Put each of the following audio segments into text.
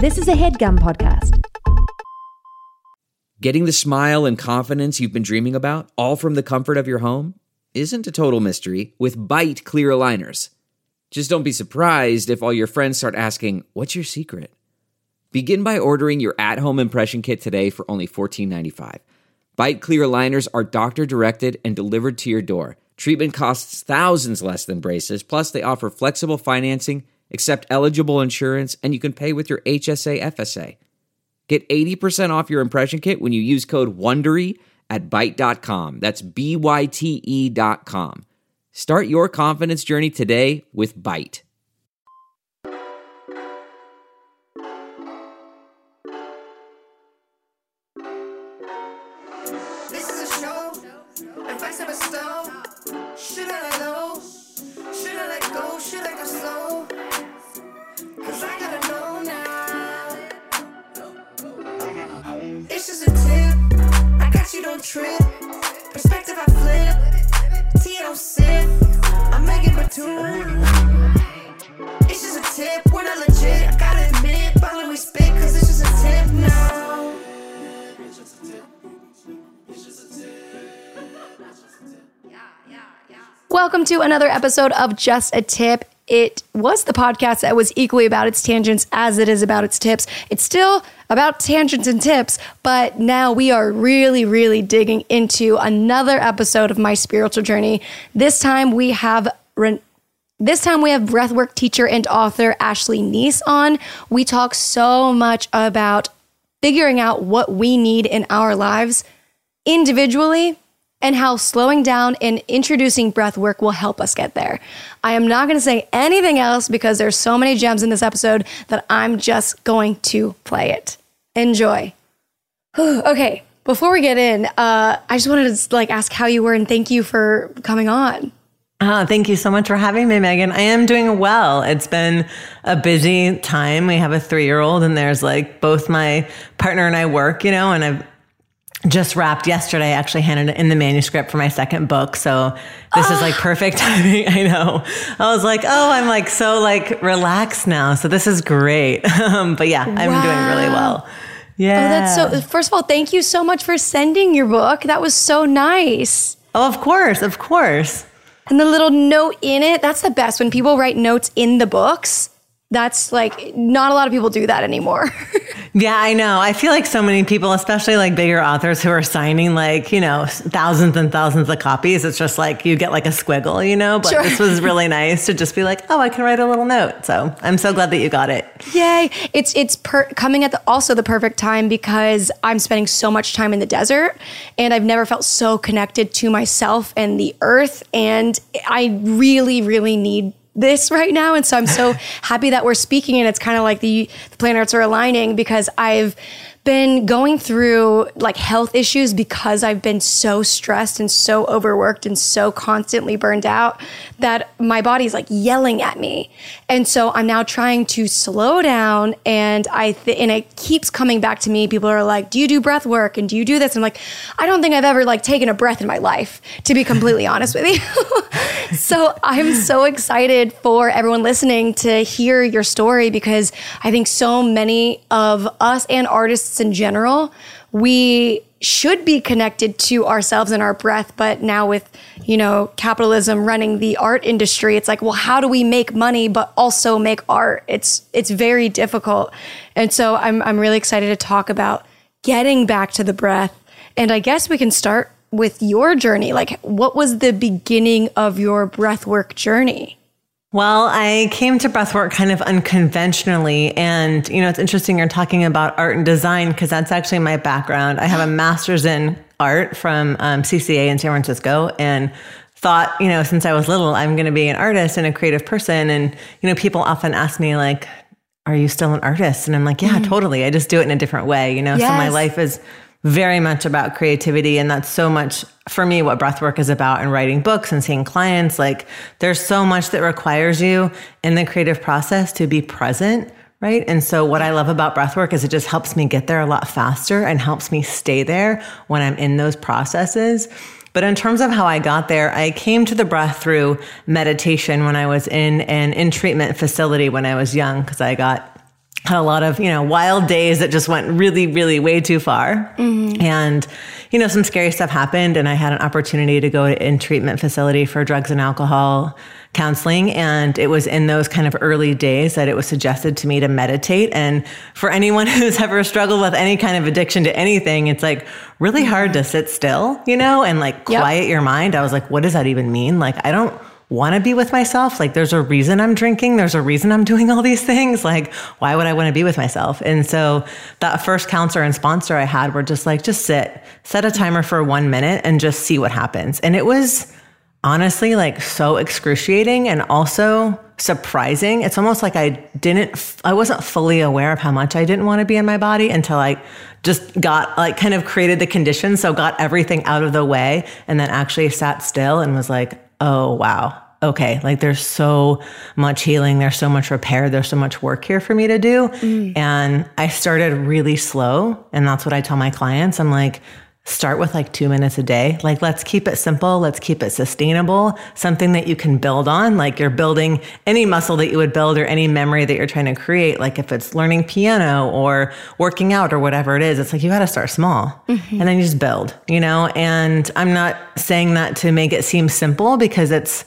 This is a HeadGum podcast. Getting the smile and confidence you've been dreaming about, all from the comfort of your home, isn't a total mystery with Byte clear aligners. Just don't be surprised if all your friends start asking, "What's your secret?" Begin by ordering your at-home impression kit today for only $14.95. Byte clear aligners are doctor-directed and delivered to your door. Treatment costs thousands less than braces, plus they offer flexible financing, accept eligible insurance, and you can pay with your HSA FSA. Get 80% off your impression kit when you use code WONDERY at Byte.com. That's BYTE.com. Start your confidence journey today with Byte. This is a show. Advice of a stone. Should I let go? Should I let go? Should I go slow? Cause I gotta know now. It's just a tip. I got you, don't trip. Perspective I flip. Tea I don't sip. I'm making but two. It's just a tip. We're not legit. I gotta admit. But when we spit, cause it's just a tip now. It's just a tip. It's just a tip. Welcome to another episode of Just a Tip. It was the podcast that was equally about its tangents as it is about its tips. It's still about tangents and tips, but now we are really digging into another episode of my spiritual journey. This time we have breathwork teacher and author Ashley Neese on. We talk so much about figuring out what we need in our lives individually and how slowing down and introducing breath work will help us get there. I am not going to say anything else because there's so many gems in this episode that I'm just going to play it. Enjoy. Okay, before we get in, I just wanted to ask how you were and thank you for coming on. Thank you so much for having me, Megan. I am doing well. It's been a busy time. We have a 3-year-old and there's both my partner and I work, and I've just wrapped yesterday, actually handed in the manuscript for my second book. So this is perfect timing. I know. I was I'm so relaxed now. So this is great. But yeah, I'm doing really well. Yeah. Oh, that's so, first of all, thank you so much for sending your book. That was so nice. Oh, of course. Of course. And the little note in it, that's the best. When people write notes in the books, that's not a lot of people do that anymore. Yeah, I know. I feel like so many people, especially bigger authors who are signing thousands and thousands of copies. It's just you get a squiggle, but sure. This was really nice to just be I can write a little note. So I'm so glad that you got it. Yay. It's coming at also the perfect time because I'm spending so much time in the desert and I've never felt so connected to myself and the earth. And I really need this right now. And so I'm so happy that we're speaking and it's kind of the planets are aligning because I've been going through health issues because I've been so stressed and so overworked and so constantly burned out that my body's yelling at me. And so I'm now trying to slow down and and it keeps coming back to me. People are do you do breath work? And do you do this? I'm I don't think I've ever taken a breath in my life, to be completely honest with you. So I'm so excited for everyone listening to hear your story because I think so many of us and artists in general, we should be connected to ourselves and our breath. But now with, capitalism running the art industry, it's well, how do we make money, but also make art? It's very difficult. And so I'm really excited to talk about getting back to the breath. And I guess we can start with your journey. What was the beginning of your breathwork journey? Well, I came to breathwork kind of unconventionally. And, it's interesting you're talking about art and design because that's actually my background. I have a master's in art from CCA in San Francisco and thought, since I was little, I'm going to be an artist and a creative person. And, people often ask me are you still an artist? And I'm yeah, totally. I just do it in a different way, Yes. So my life is very much about creativity. And that's so much for me what breathwork is about, and writing books and seeing clients. There's so much that requires you in the creative process to be present, right? And so what I love about breathwork is it just helps me get there a lot faster and helps me stay there when I'm in those processes. But in terms of how I got there, I came to the breath through meditation when I was in an in-treatment facility when I was young, because I got had a lot of, wild days that just went really, really way too far. And, some scary stuff happened, and I had an opportunity to go in treatment facility for drugs and alcohol counseling. And it was in those kind of early days that it was suggested to me to meditate. And for anyone who's ever struggled with any kind of addiction to anything, it's like really hard to sit still, and like quiet your mind. I was like, what does that even mean? Like, I don't want to be with myself. Like, there's a reason I'm drinking. There's a reason I'm doing all these things. Like, why would I want to be with myself? And so that first counselor and sponsor I had were just like, just set a timer for 1 minute and just see what happens. And it was honestly like so excruciating and also surprising. It's almost like I wasn't fully aware of how much I didn't want to be in my body until I just got like kind of created the conditions. So got everything out of the way and then actually sat still and was like, oh, wow. Okay. Like, there's so much healing. There's so much repair. There's so much work here for me to do. And I started really slow. And that's what I tell my clients. I'm like, start with like 2 minutes a day. Like, let's keep it simple. Let's keep it sustainable. Something that you can build on. Like, you're building any muscle that you would build or any memory that you're trying to create. Like, if it's learning piano or working out or whatever it is, it's like, you got to start small and then you just build, and I'm not saying that to make it seem simple, because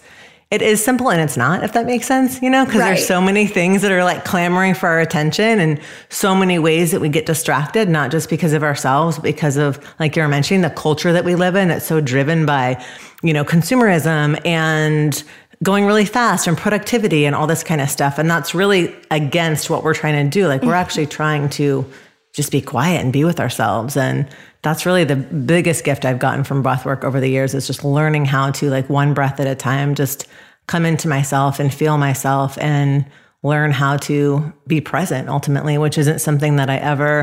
it is simple and it's not, if that makes sense, because there's so many things that are like clamoring for our attention and so many ways that we get distracted, not just because of ourselves, but because of, like you're mentioning, the culture that we live in that's so driven by, consumerism and going really fast and productivity and all this kind of stuff. And that's really against what we're trying to do. Like, we're actually trying to just be quiet and be with ourselves. And that's really the biggest gift I've gotten from breathwork over the years, is just learning how to, like, one breath at a time, just come into myself and feel myself and learn how to be present ultimately, which isn't something that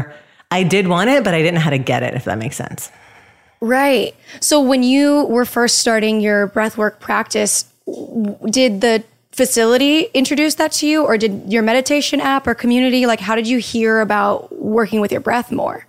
I did want it, but I didn't know how to get it, if that makes sense. Right. So when you were first starting your breathwork practice, did the facility introduce that to you, or did your meditation app or community, like, how did you hear about working with your breath more?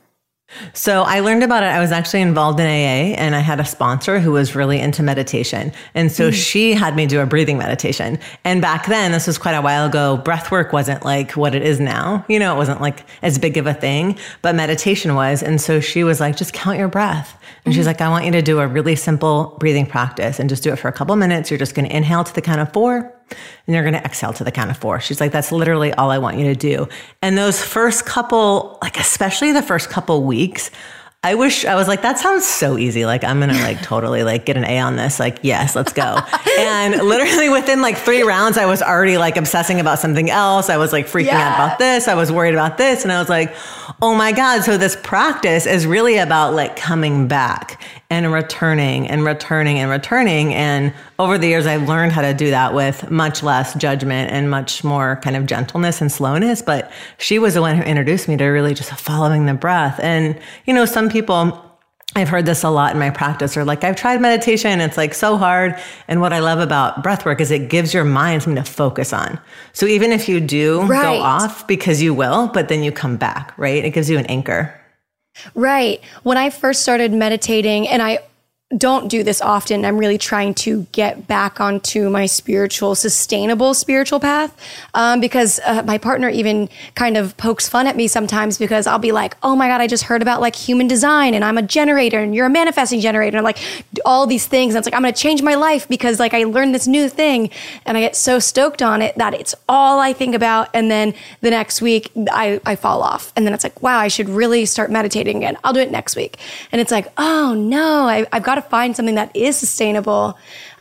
So I learned about it. I was actually involved in AA, and I had a sponsor who was really into meditation. And so she had me do a breathing meditation. And back then, this was quite a while ago, breath work wasn't like what it is now. It wasn't like as big of a thing, but meditation was. And so she was like, just count your breath. And she's like, I want you to do a really simple breathing practice and just do it for a couple minutes. You're just going to inhale to the count of 4. And you're going to exhale to the count of 4. She's like, that's literally all I want you to do. And those first couple, like, especially the first couple weeks, I was like, that sounds so easy. Like, I'm going to like totally like get an A on this. Like, yes, let's go. And literally within like 3 rounds, I was already like obsessing about something else. I was like freaking out about this. I was worried about this. And I was like, oh my God. So this practice is really about like coming back and returning and returning and returning. And over the years, I've learned how to do that with much less judgment and much more kind of gentleness and slowness. But she was the one who introduced me to really just following the breath. And, some people, I've heard this a lot in my practice, are like, I've tried meditation. It's like so hard. And what I love about breath work is it gives your mind something to focus on. So even if you do go off, because you will, but then you come back, right? It gives you an anchor. Right. When I first started meditating, and I don't do this often, I'm really trying to get back onto my sustainable spiritual path, because my partner even kind of pokes fun at me sometimes, because I'll be like, oh my God, I just heard about like human design, and I'm a generator, and you're a manifesting generator, and like all these things. And it's like, I'm going to change my life because like I learned this new thing, and I get so stoked on it that it's all I think about. And then the next week I fall off, and then it's like, wow, I should really start meditating again. I'll do it next week. And it's like, oh no, I've got to find something that is sustainable,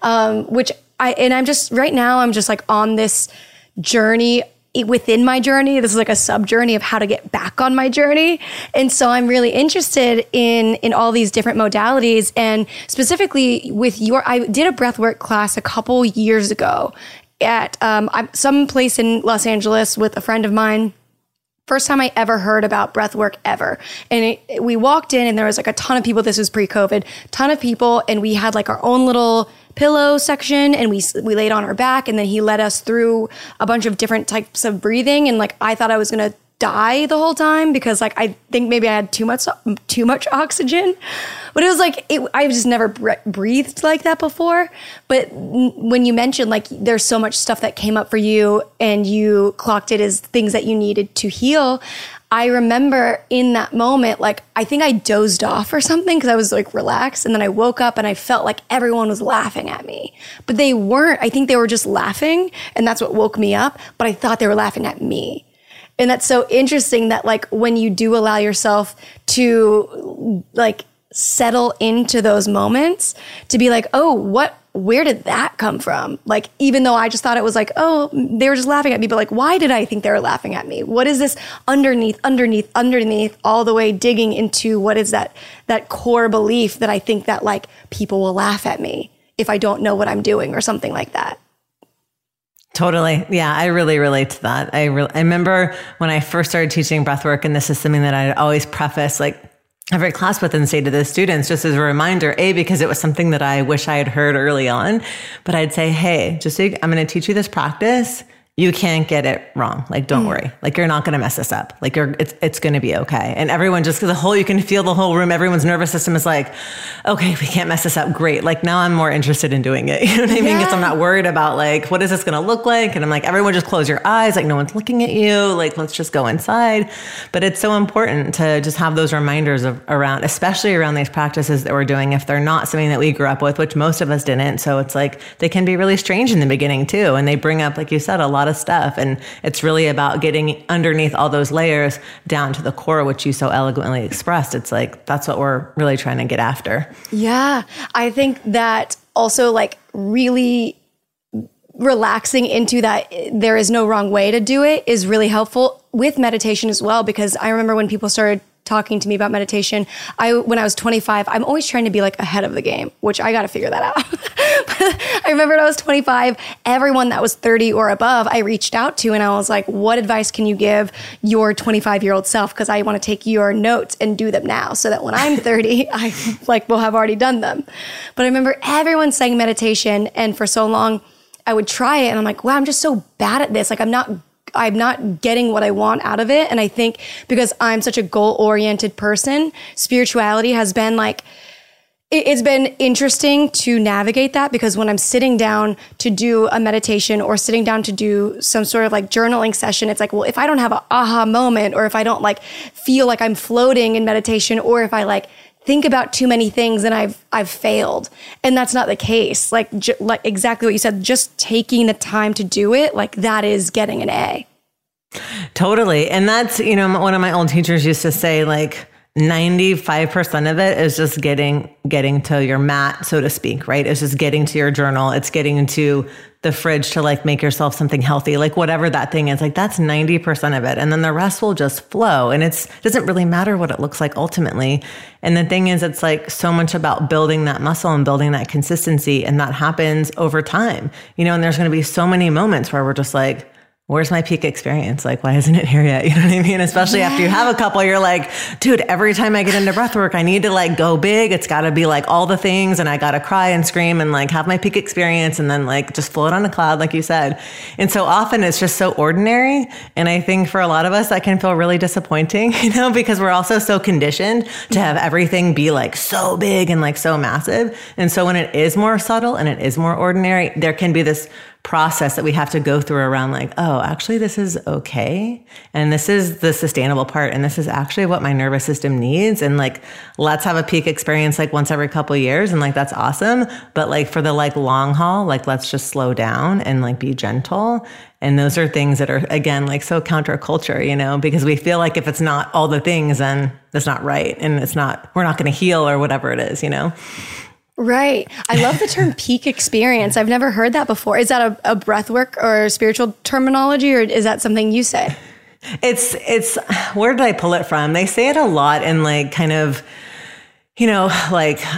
I'm just right now, I'm just like on this journey within my journey. This is like a sub journey of how to get back on my journey. And so I'm really interested in all these different modalities, and specifically with I did a breathwork class a couple years ago at some place in Los Angeles with a friend of mine. First time I ever heard about breath work ever. And we walked in, and there was like a ton of people. This was pre-COVID, ton of people. And we had like our own little pillow section, and we laid on our back, and then he led us through a bunch of different types of breathing. And like, I thought I was going to die the whole time because like I think maybe I had too much oxygen, but it was like I've just never breathed like that before. But when you mentioned like there's so much stuff that came up for you and you clocked it as things that you needed to heal, I remember in that moment, like, I think I dozed off or something because I was like relaxed. And then I woke up and I felt like everyone was laughing at me, but they weren't. I think they were just laughing and that's what woke me up. But I thought they were laughing at me. And that's so interesting that like when you do allow yourself to like settle into those moments to be like, oh, where did that come from? Like, even though I just thought it was like, oh, they were just laughing at me, but like, why did I think they were laughing at me? What is this underneath, all the way digging into what is that core belief that I think that like people will laugh at me if I don't know what I'm doing or something like that. Totally. Yeah, I really relate to that. I remember when I first started teaching breathwork, and this is something that I'd always preface like every class with and say to the students, just as a reminder, because it was something that I wish I had heard early on, but I'd say, hey, just so I'm going to teach you this practice. You can't get it wrong. Like, don't worry. Like, you're not going to mess this up. Like, it's going to be okay. And everyone just, you can feel the whole room. Everyone's nervous system is like, okay, we can't mess this up. Great. Like, now I'm more interested in doing it. You know what I mean? Because I'm not worried about like, what is this going to look like? And I'm like, everyone just close your eyes. Like, no one's looking at you. Like, let's just go inside. But it's so important to just have those reminders around, especially around these practices that we're doing, if they're not something that we grew up with, which most of us didn't. So it's like, they can be really strange in the beginning too. And they bring up, like you said, a lot of stuff. And it's really about getting underneath all those layers down to the core, which you so eloquently expressed. It's like, that's what we're really trying to get after. Yeah. I think that also like really relaxing into that there is no wrong way to do it is really helpful with meditation as well. Because I remember when people started talking to me about meditation, when I was 25, I'm always trying to be like ahead of the game, which I got to figure that out. I remember when I was 25, everyone that was 30 or above, I reached out to and I was like, what advice can you give your 25-year-old self? Because I want to take your notes and do them now so that when I'm 30, I like will have already done them. But I remember everyone saying meditation, and for so long I would try it and I'm like, wow, I'm just so bad at this. Like I'm not getting what I want out of it. And I think because I'm such a goal-oriented person, spirituality has been like, it's been interesting to navigate that, because when I'm sitting down to do a meditation or sitting down to do some sort of like journaling session, it's like, well, if I don't have an aha moment, or if I don't like feel like I'm floating in meditation, or if I like think about too many things, then I've failed. And that's not the case. Like exactly what you said, just taking the time to do it, like that is getting an A. Totally. And that's, one of my old teachers used to say, like, 95% of it is just getting to your mat, so to speak, right? It's just getting to your journal. It's getting to the fridge to like make yourself something healthy, like whatever that thing is, like that's 90% of it. And then the rest will just flow. And it doesn't really matter what it looks like ultimately. And the thing is, it's like so much about building that muscle and building that consistency. And that happens over time, and there's going to be so many moments where we're just like, where's my peak experience? Like, why isn't it here yet? You know what I mean? Especially after you have a couple, you're like, dude, every time I get into breath work, I need to like go big. It's got to be like all the things. And I got to cry and scream and like have my peak experience and then like just float on a cloud, like you said. And so often it's just so ordinary. And I think for a lot of us, that can feel really disappointing, because we're also so conditioned to have everything be like so big and like so massive. And so when it is more subtle and it is more ordinary, there can be this process that we have to go through around like, oh, actually this is okay. And this is the sustainable part. And this is actually what my nervous system needs. And like, let's have a peak experience like once every couple of years. And like, that's awesome. But like for the like long haul, like, let's just slow down and like be gentle. And those are things that are, again, like so counterculture, because we feel like if it's not all the things, then that's not right. And we're not going to heal or whatever it is, Right. I love the term peak experience. I've never heard that before. Is that a breathwork or spiritual terminology, or is that something you say? It's where did I pull it from? They say it a lot in like kind of, like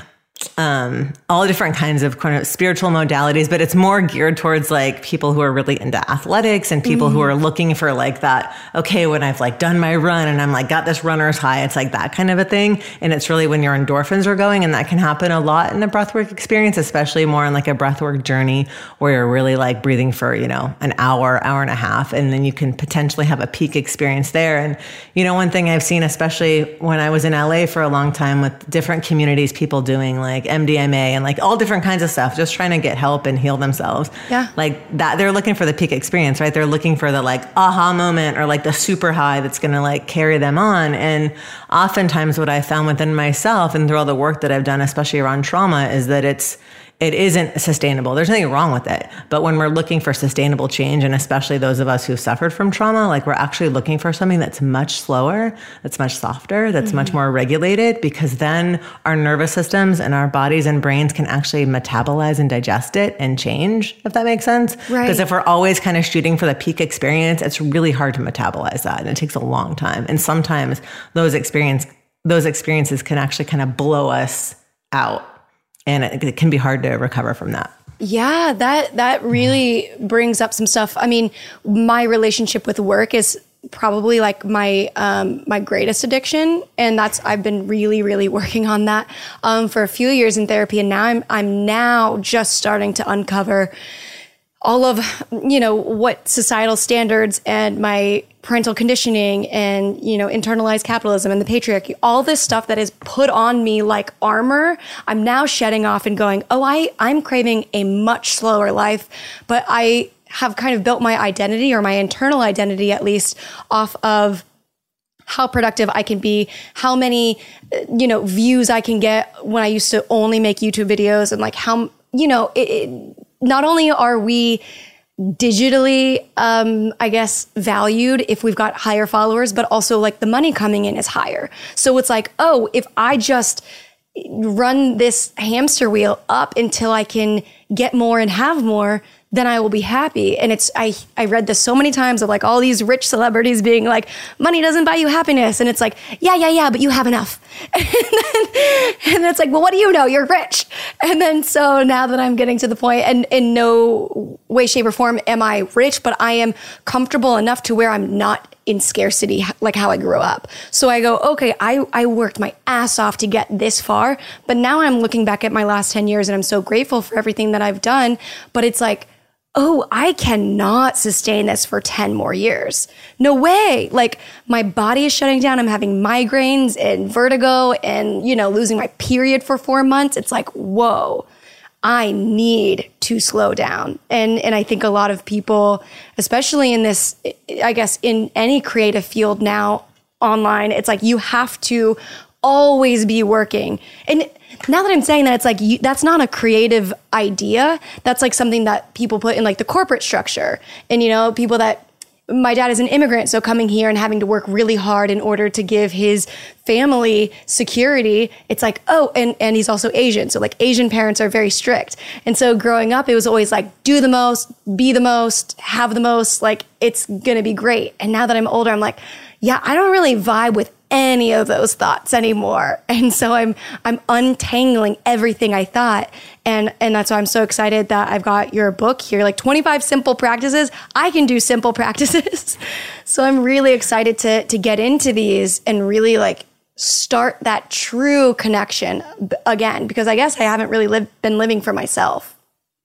all different kinds of kind of spiritual modalities, but it's more geared towards like people who are really into athletics and people who are looking for like that, okay, when I've like done my run and I'm like got this runner's high, it's like that kind of a thing. And it's really when your endorphins are going, and that can happen a lot in a breathwork experience, especially more in like a breathwork journey where you're really like breathing for, you know, an hour and a half, and then you can potentially have a peak experience there. And, you know, one thing I've seen, especially when I was in LA for a long time with different communities, people doing like MDMA and like all different kinds of stuff, just trying to get help and heal themselves. Yeah. Like that, they're looking for the peak experience, right? They're looking for the like aha moment or like the super high that's going to like carry them on. And oftentimes what I found within myself and through all the work that I've done, especially around trauma, is that it isn't sustainable. There's nothing wrong with it. But when we're looking for sustainable change, and especially those of us who've suffered from trauma, like we're actually looking for something that's much slower, that's much softer, that's much more regulated, because then our nervous systems and our bodies and brains can actually metabolize and digest it and change, if that makes sense. Right. Because if we're always kind of shooting for the peak experience, it's really hard to metabolize that. And it takes a long time. And sometimes those experiences can actually kind of blow us out. And it can be hard to recover from that. Yeah, that really brings up some stuff. I mean, my relationship with work is probably like my my greatest addiction, and I've been really working on that for a few years in therapy, and now I'm now just starting to uncover all of, you know, what societal standards and my parental conditioning and, you know, internalized capitalism and the patriarchy, all this stuff that is put on me like armor, I'm now shedding off and going, oh, I'm craving a much slower life, but I have kind of built my identity, or my internal identity at least, off of how productive I can be, how many, you know, views I can get when I used to only make YouTube videos, and like how, you know, not only are we digitally, I guess, valued if we've got higher followers, but also like the money coming in is higher. So it's like, oh, if I just run this hamster wheel up until I can get more and have more, then I will be happy. And I read this so many times of like all these rich celebrities being like, money doesn't buy you happiness. And it's like, yeah, but you have enough. And it's like, well, what do you know? You're rich. And then so now that I'm getting to the point, and in no way, shape, or form am I rich, but I am comfortable enough to where I'm not in scarcity like how I grew up. So I go, okay, I worked my ass off to get this far, but now I'm looking back at my last 10 years and I'm so grateful for everything that I've done. But it's like, oh, I cannot sustain this for 10 more years. No way. Like my body is shutting down. I'm having migraines and vertigo and, you know, losing my period for 4 months. It's like, whoa, I need to slow down. And I think a lot of people, especially in this, I guess in any creative field now online, it's like you have to always be working. And now that I'm saying that, it's like, that's not a creative idea. That's like something that people put in like the corporate structure. And, you know, people that, my dad is an immigrant, so coming here and having to work really hard in order to give his family security, it's like, oh, and he's also Asian. So like Asian parents are very strict. And so growing up, it was always like, do the most, be the most, have the most, like it's going to be great. And now that I'm older, I'm like, yeah, I don't really vibe with any of those thoughts anymore. And so I'm untangling everything I thought. And that's why I'm so excited that I've got your book here, like 25 simple practices. I can do simple practices. So I'm really excited to get into these and really like start that true connection again, because I guess I haven't really been living for myself.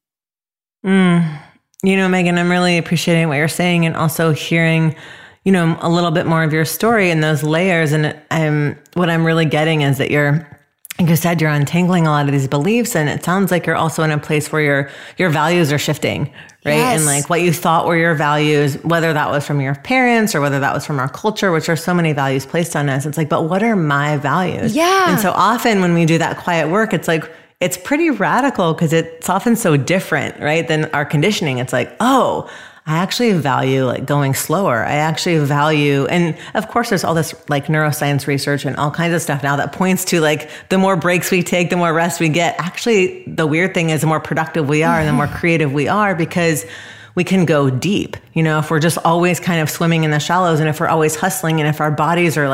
You know, Megan, I'm really appreciating what you're saying, and also hearing, you know, a little bit more of your story and those layers. And what I'm really getting is that like you said, you're untangling a lot of these beliefs, and it sounds like you're also in a place where your values are shifting, right? Yes. And like what you thought were your values, whether that was from your parents or whether that was from our culture, which are so many values placed on us. It's like, but what are my values? Yeah. And so often when we do that quiet work, it's like, it's pretty radical because it's often so different, right, than our conditioning. It's like, oh, I actually value like going slower. I actually value, and of course there's all this like neuroscience research and all kinds of stuff now that points to like the more breaks we take, the more rest we get. Actually, the weird thing is the more productive we are and the more creative we are, because we can go deep. You know, if we're just always kind of swimming in the shallows, and if we're always hustling, and if our bodies are like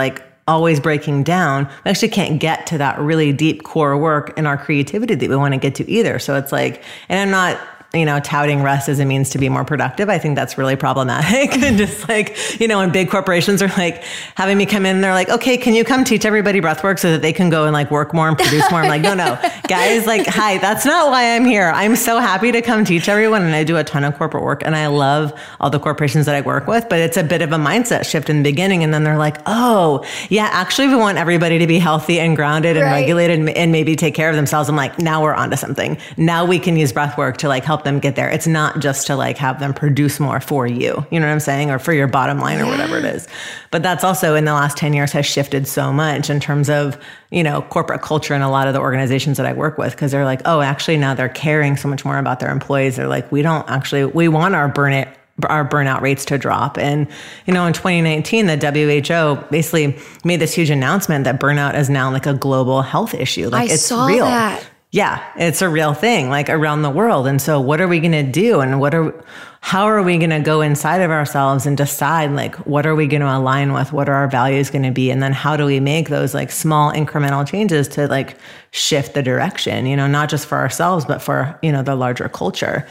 always breaking down, we actually can't get to that really deep core work in our creativity that we want to get to either. So it's like, and I'm not, touting rest as a means to be more productive. I think that's really problematic. And just like, when big corporations are like having me come in, they're like, okay, can you come teach everybody breathwork so that they can go and like work more and produce more? I'm like, no, guys, like, hi, that's not why I'm here. I'm so happy to come teach everyone. And I do a ton of corporate work and I love all the corporations that I work with, but it's a bit of a mindset shift in the beginning. And then they're like, oh yeah, actually we want everybody to be healthy and grounded and regulated and maybe take care of themselves. I'm like, now we're onto something. Now we can use breathwork to like help them get there. It's not just to like have them produce more for you, you know what I'm saying? Or for your bottom line or whatever it is. But that's also in the last 10 years has shifted so much in terms of, corporate culture in a lot of the organizations that I work with. Cause they're like, oh, actually now they're caring so much more about their employees. They're like, we want our burnout rates to drop. And, in 2019, the WHO basically made this huge announcement that burnout is now like a global health issue. Like I it's saw real. that. Yeah, it's a real thing, like around the world. And so what are we going to do? And how are we going to go inside of ourselves and decide like, what are we going to align with? What are our values going to be? And then how do we make those like small incremental changes to like shift the direction, not just for ourselves, but for, the larger culture.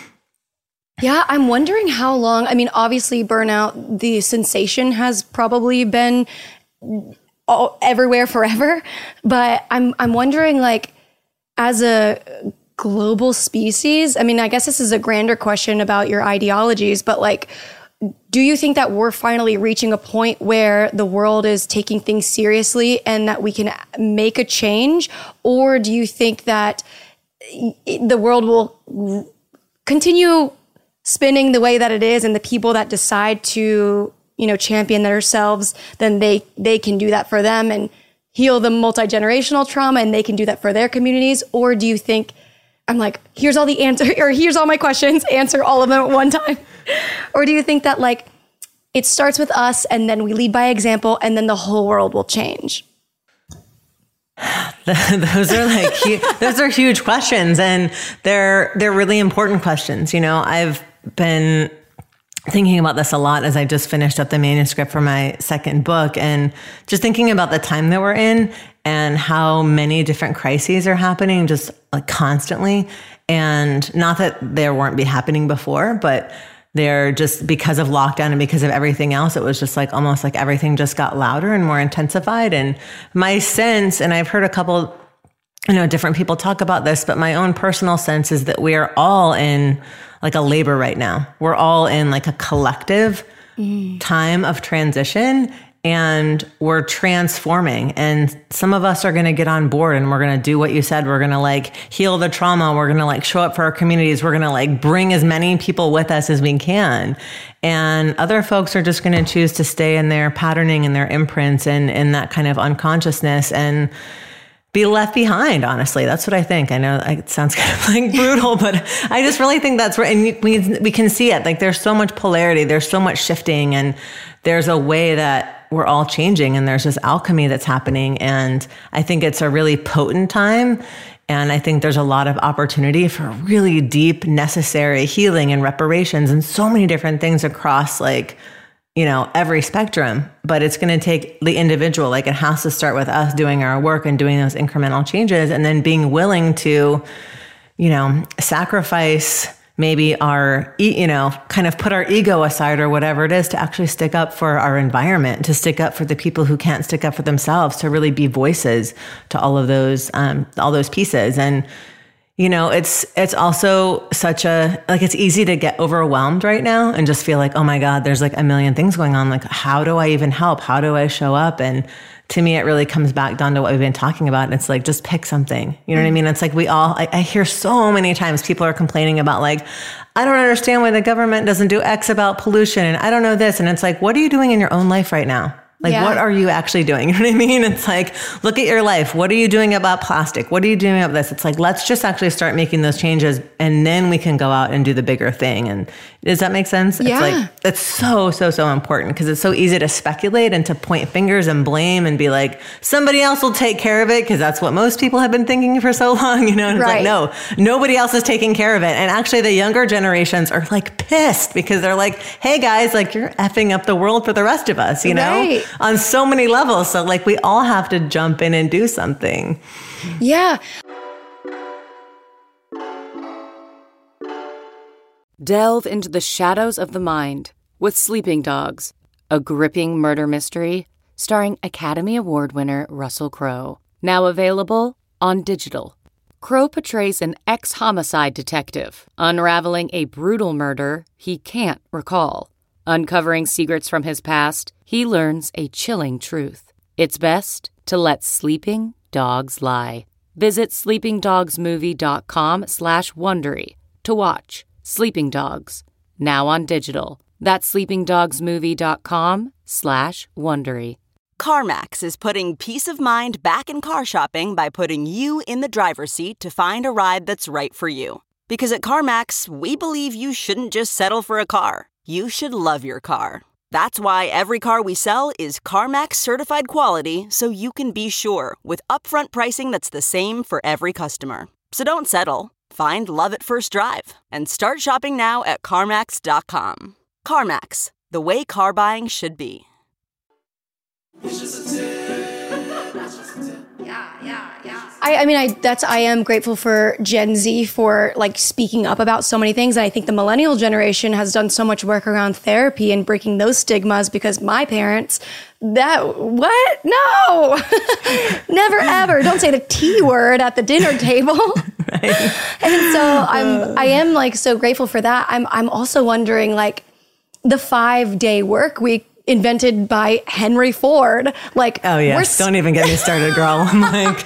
Yeah, I'm wondering how long, obviously burnout, the sensation has probably been everywhere forever, but I'm wondering like, as a global species, I guess this is a grander question about your ideologies, but like, do you think that we're finally reaching a point where the world is taking things seriously and that we can make a change? Or do you think that the world will continue spinning the way that it is, and the people that decide to, champion themselves, then they can do that for them and heal the multi-generational trauma, and they can do that for their communities? Or do you think, I'm like, here's all the answer, or here's all my questions, answer all of them at one time? Or do you think that like it starts with us and then we lead by example and then the whole world will change? Those are huge questions, and they're really important questions. I've been thinking about this a lot as I just finished up the manuscript for my second book, and just thinking about the time that we're in and how many different crises are happening just like constantly. And not that there weren't happening before, but they're just because of lockdown and because of everything else, it was just like almost like everything just got louder and more intensified. And my sense, and I've heard a couple, different people talk about this, but my own personal sense is that we are all in like a labor right now. We're all in like a collective time of transition, and we're transforming. And some of us are going to get on board and we're going to do what you said. We're going to like heal the trauma. We're going to like show up for our communities. We're going to like bring as many people with us as we can. And other folks are just going to choose to stay in their patterning and their imprints and in that kind of unconsciousness and be left behind. Honestly, that's what I think. I know it sounds kind of like brutal, but I just really think that's right. And we can see it. Like there's so much polarity, there's so much shifting, and there's a way that we're all changing, and there's this alchemy that's happening. And I think it's a really potent time. And I think there's a lot of opportunity for really deep, necessary healing and reparations and so many different things across like, every spectrum. But it's going to take the individual. Like it has to start with us doing our work and doing those incremental changes, and then being willing to, sacrifice maybe our, kind of put our ego aside or whatever it is to actually stick up for our environment, to stick up for the people who can't stick up for themselves, to really be voices to all those pieces. And, it's also such it's easy to get overwhelmed right now and just feel like, oh my God, there's like a million things going on. Like, how do I even help? How do I show up? And to me, it really comes back down to what we've been talking about. And it's like, just pick something. You know what I mean? It's like I hear so many times people are complaining about like, I don't understand why the government doesn't do X about pollution. And I don't know this. And it's like, what are you doing in your own life right now? Like, what are you actually doing? You know what I mean? It's like, look at your life. What are you doing about plastic? What are you doing about this? It's like, let's just actually start making those changes, and then we can go out and do the bigger thing. And does that make sense? Yeah. It's like, it's so, so, so important, because it's so easy to speculate and to point fingers and blame and be like, somebody else will take care of it, because that's what most people have been thinking for so long, And it's like, no, nobody else is taking care of it. And actually the younger generations are like pissed, because they're like, hey guys, like you're effing up the world for the rest of us, Right. on so many levels. So like we all have to jump in and do something. Yeah. Delve into the shadows of the mind with Sleeping Dogs, a gripping murder mystery starring Academy Award winner Russell Crowe. Now available on digital. Crowe portrays an ex-homicide detective unraveling a brutal murder he can't recall. Uncovering secrets from his past, he learns a chilling truth. It's best to let sleeping dogs lie. Visit sleepingdogsmovie.com/Wondery to watch Sleeping Dogs, now on digital. That's sleepingdogsmovie.com/Wondery. CarMax is putting peace of mind back in car shopping by putting you in the driver's seat to find a ride that's right for you. Because at CarMax, we believe you shouldn't just settle for a car. You should love your car. That's why every car we sell is CarMax certified quality, so you can be sure with upfront pricing that's the same for every customer. So don't settle. Find love at first drive and start shopping now at CarMax.com. CarMax, the way car buying should be. I am grateful for Gen Z for like speaking up about so many things. And I think the millennial generation has done so much work around therapy and breaking those stigmas, because my parents, what? No, never ever. Don't say the T word at the dinner table. Right. And so I am like so grateful for that. I'm also wondering, like, the 5-day work week invented by Henry Ford. Like, oh yeah, don't even get me started, girl. I'm like,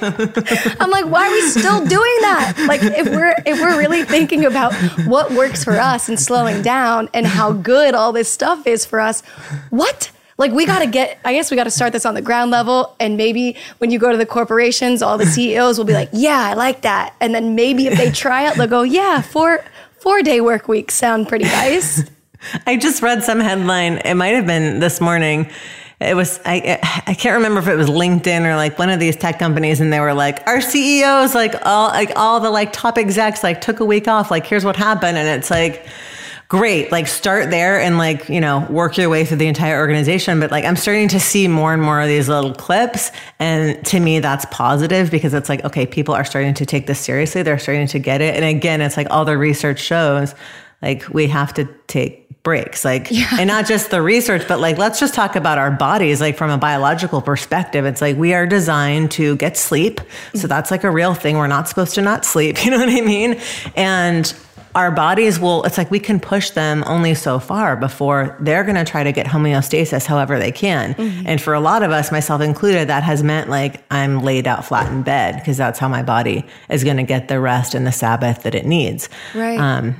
why are we still doing that? Like, if we're really thinking about what works for us and slowing down and how good all this stuff is for us, what? Like, I guess we got to start this on the ground level. And maybe when you go to the corporations, all the CEOs will be like, yeah, I like that. And then maybe if they try it, they'll go, yeah, 4-day work weeks sound pretty nice. I just read some headline. It might have been this morning. It was, I can't remember if it was LinkedIn or like one of these tech companies. And they were like, our CEOs, all the top execs, took a week off. Like, here's what happened. And it's like, great. Like, start there and work your way through the entire organization. But I'm starting to see more and more of these little clips. And to me, that's positive, because it's like, okay, people are starting to take this seriously. They're starting to get it. And again, it's like all the research shows, we have to take breaks, and not just the research, but let's just talk about our bodies, from a biological perspective. It's we are designed to get sleep. So that's a real thing. We're not supposed to not sleep. You know what I mean? And our bodies we can push them only so far before they're going to try to get homeostasis however they can. Mm-hmm. And for a lot of us, myself included, that has meant I'm laid out flat in bed, because that's how my body is going to get the rest and the Sabbath that it needs. Right.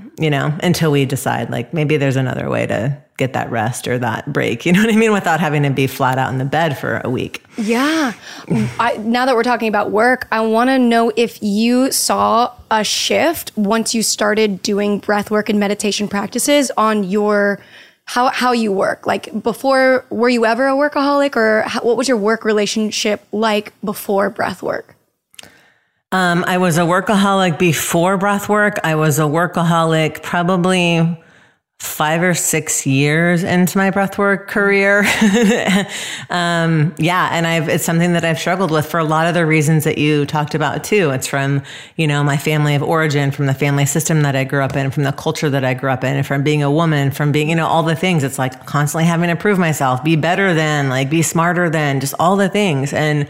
Until we decide maybe there's another way to get that rest or that break, you know what I mean? Without having to be flat out in the bed for a week. Yeah. Now that we're talking about work, I want to know if you saw a shift once you started doing breath work and meditation practices on your, how you work. Before, were you ever a workaholic, or what was your work relationship like before breath work? I was a workaholic before breath work. I was a workaholic probably 5 or 6 years into my breathwork career. And it's something that I've struggled with for a lot of the reasons that you talked about too. It's from, my family of origin, from the family system that I grew up in, from the culture that I grew up in, and from being a woman, from being, all the things. It's constantly having to prove myself, be better than, be smarter than, just all the things. And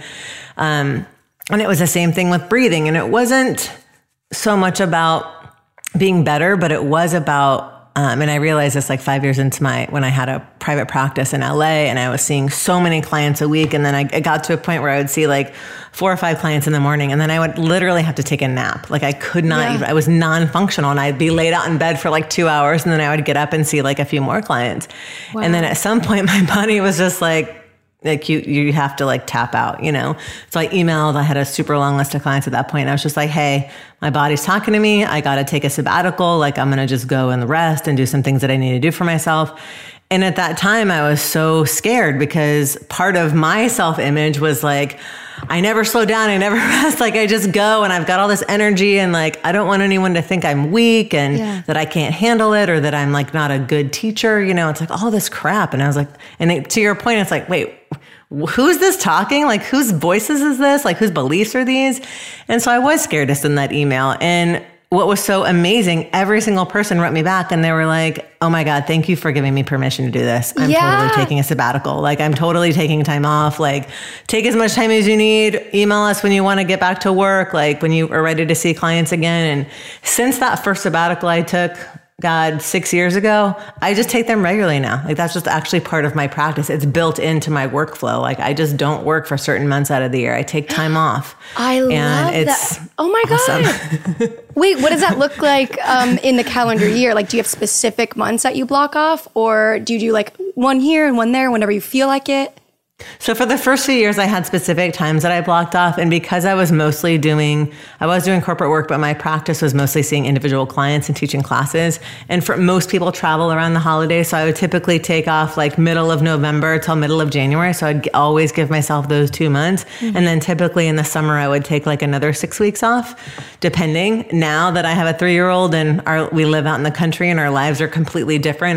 it was the same thing with breathing. And it wasn't so much about being better, but it was about, and I realized this 5 years into when I had a private practice in LA, and I was seeing so many clients a week. And then I got to a point where I would see 4 or 5 clients in the morning, and then I would literally have to take a nap. I could not even, I was non-functional, and I'd be laid out in bed for 2 hours, and then I would get up and see a few more clients. Wow. And then at some point my body was just you have to tap out, So I emailed, I had a super long list of clients at that point. And I was just hey, my body's talking to me. I got to take a sabbatical. I'm going to just go and rest and do some things that I need to do for myself. And at that time I was so scared, because part of my self-image was I never slow down. I never rest. I just go, and I've got all this energy, and I don't want anyone to think I'm weak and that I can't handle it, or that I'm not a good teacher. It's all this crap. And I was to your point, it's wait, who's this talking? Like, whose voices is this? Like, whose beliefs are these? And so I was scared to send that email. And what was so amazing, every single person wrote me back and they were like, oh my God, thank you for giving me permission to do this. I'm totally taking a sabbatical. Like, I'm totally taking time off. Like, take as much time as you need. Email us when you want to get back to work, like when you are ready to see clients again. And since that first sabbatical I took, 6 years ago, I just take them regularly now. Like, that's just actually part of my practice. It's built into my workflow. Like, I just don't work for certain months out of the year. I take time off. I love that. Oh my God. Wait, what does that look like in the calendar year? Like, do you have specific months that you block off, or do you do like one here and one there whenever you feel like it? So for the first few years, I had specific times that I blocked off. And because I was doing corporate work, but my practice was mostly seeing individual clients and teaching classes. And for most people travel around the holidays. So I would typically take off like middle of November till middle of January. So I'd always give myself those 2 months. Mm-hmm. And then typically in the summer, I would take like another 6 weeks off, depending. Now that I have a 3-year-old and we live out in the country and our lives are completely different,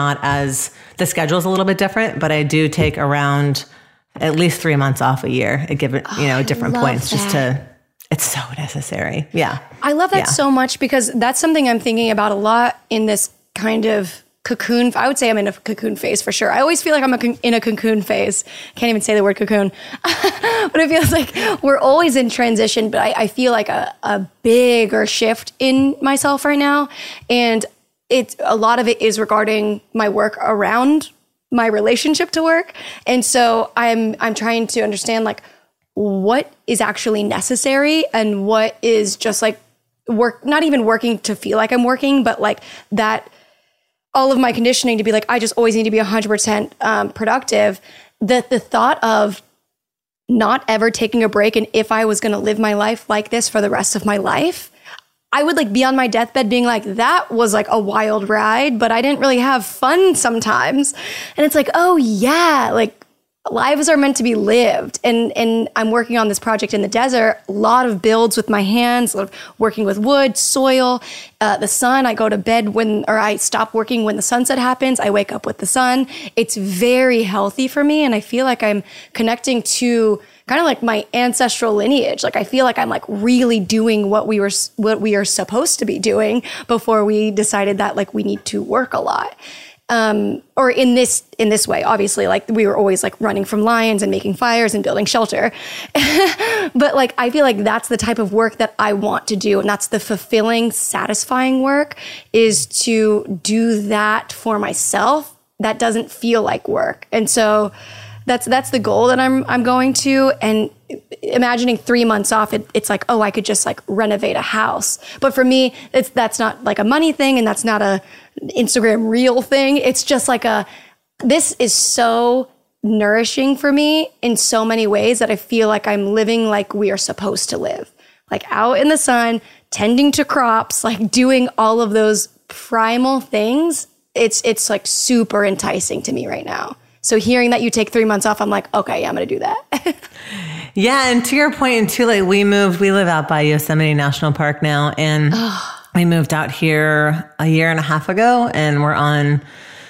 the schedule's a little bit different, but I do take around at least 3 months off a year at different points it's so necessary. Yeah. I love that so much because that's something I'm thinking about a lot in this kind of cocoon. I would say I'm in a cocoon phase for sure. I always feel like I'm in a cocoon phase. Can't even say the word cocoon, but it feels like we're always in transition, but I feel like a bigger shift in myself right now. And a lot of it is regarding my work around my relationship to work. And so I'm trying to understand like what is actually necessary and what is just like work, not even working to feel like I'm working, but like that all of my conditioning to be like, I just always need to be 100% productive. The thought of not ever taking a break. And if I was going to live my life like this for the rest of my life, I would like be on my deathbed being like, that was like a wild ride, but I didn't really have fun sometimes. And it's like, oh yeah, like lives are meant to be lived. And I'm working on this project in the desert, a lot of builds with my hands, a lot of working with wood, soil, the sun. I go to bed I stop working when the sunset happens. I wake up with the sun. It's very healthy for me. And I feel like I'm connecting to kind of like my ancestral lineage. Like I feel like I'm like really doing what we are supposed to be doing before we decided that like we need to work a lot. Or in this way, obviously, like we were always like running from lions and making fires and building shelter. But like, I feel like that's the type of work that I want to do. And that's the fulfilling, satisfying work, is to do that for myself. That doesn't feel like work. And so that's the goal that I'm going to. And imagining 3 months off, it's like, oh, I could just like renovate a house. But for me, that's not like a money thing, and that's not a Instagram reel thing. It's just like this is so nourishing for me in so many ways that I feel like I'm living like we are supposed to live, like out in the sun, tending to crops, like doing all of those primal things. It's like super enticing to me right now. So hearing that you take 3 months off, I'm like, okay, yeah, I'm going to do that. Yeah. And to your point, too, like we live out by Yosemite National Park now. And we moved out here a year and a half ago, and we're on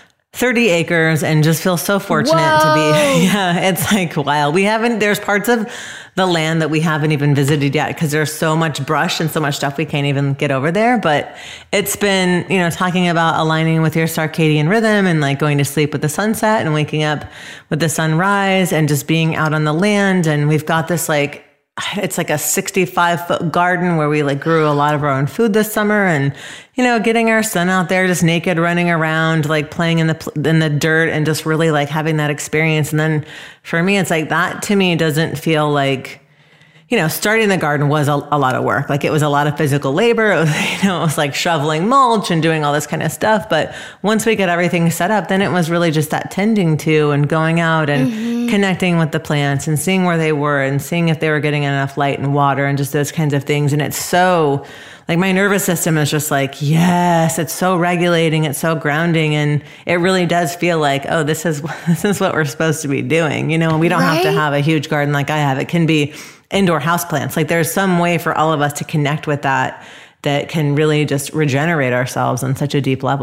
30 acres and just feel so fortunate to be. Yeah. It's like, wow. There's parts of the land that we haven't even visited yet because there's so much brush and so much stuff we can't even get over there. But it's been, talking about aligning with your circadian rhythm and like going to sleep with the sunset and waking up with the sunrise and just being out on the land. And we've got this it's like a 65-foot garden where we like grew a lot of our own food this summer, and getting our son out there just naked, running around, like playing in the dirt, and just really like having that experience. And then for me, it's like that to me doesn't feel like, starting the garden was a lot of work. Like it was a lot of physical labor. It was, it was like shoveling mulch and doing all this kind of stuff. But once we get everything set up, then it was really just that tending to and going out and connecting with the plants and seeing where they were and seeing if they were getting enough light and water and just those kinds of things. And it's so like my nervous system is just like, yes, it's so regulating. It's so grounding. And it really does feel like, oh, this is what we're supposed to be doing. And we don't have to have a huge garden like I have. It can be indoor houseplants. Like there's some way for all of us to connect with that can really just regenerate ourselves on such a deep level.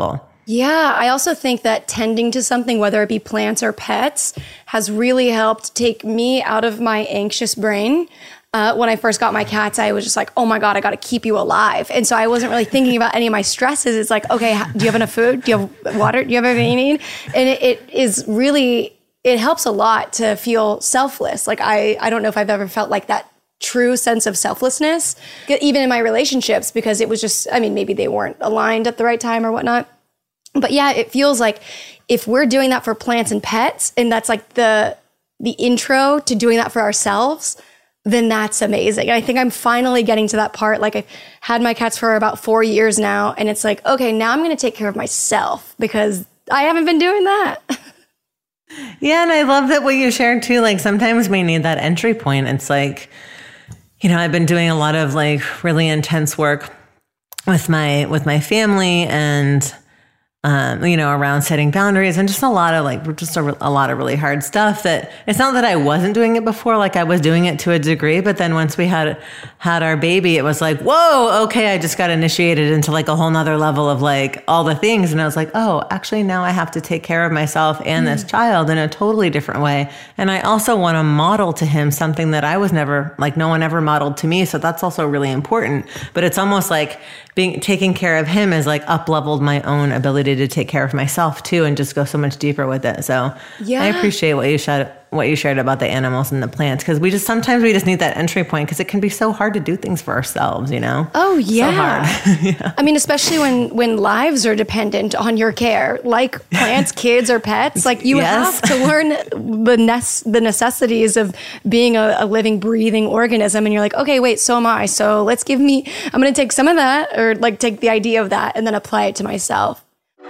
Yeah, I also think that tending to something, whether it be plants or pets, has really helped take me out of my anxious brain. When I first got my cats, I was just like, oh my God, I got to keep you alive. And so I wasn't really thinking about any of my stresses. It's like, okay, do you have enough food? Do you have water? Do you have everything you need? And it is really, it helps a lot to feel selfless. Like I don't know if I've ever felt like that true sense of selflessness, even in my relationships, because it was just, I mean, maybe they weren't aligned at the right time or whatnot. But yeah, it feels like if we're doing that for plants and pets, and that's like the intro to doing that for ourselves, then that's amazing. I think I'm finally getting to that part. Like I've had my cats for about 4 years now, and it's like, okay, now I'm going to take care of myself because I haven't been doing that. Yeah, and I love that what you shared too. Like sometimes we need that entry point. It's like, I've been doing a lot of like really intense work with my family and around setting boundaries and just a lot of a lot of really hard stuff that it's not that I wasn't doing it before, like I was doing it to a degree, but then once we had our baby, it was like, whoa, okay, I just got initiated into like a whole nother level of like all the things. And I was like, oh, actually now I have to take care of myself and this child in a totally different way. And I also want to model to him something that I was never, like no one ever modeled to me. So that's also really important. But it's almost like taking care of him has like up-leveled my own ability to take care of myself too, and just go so much deeper with it. So yeah. I appreciate what you shared about the animals and the plants, because sometimes we just need that entry point, because it can be so hard to do things for ourselves, Oh yeah. So hard. Yeah. I mean, especially when lives are dependent on your care, like plants, kids, or pets. Like you have to learn the necessities of being a living, breathing organism. And you're like, okay, wait, so am I. So I'm going to take some of that, or like take the idea of that and then apply it to myself.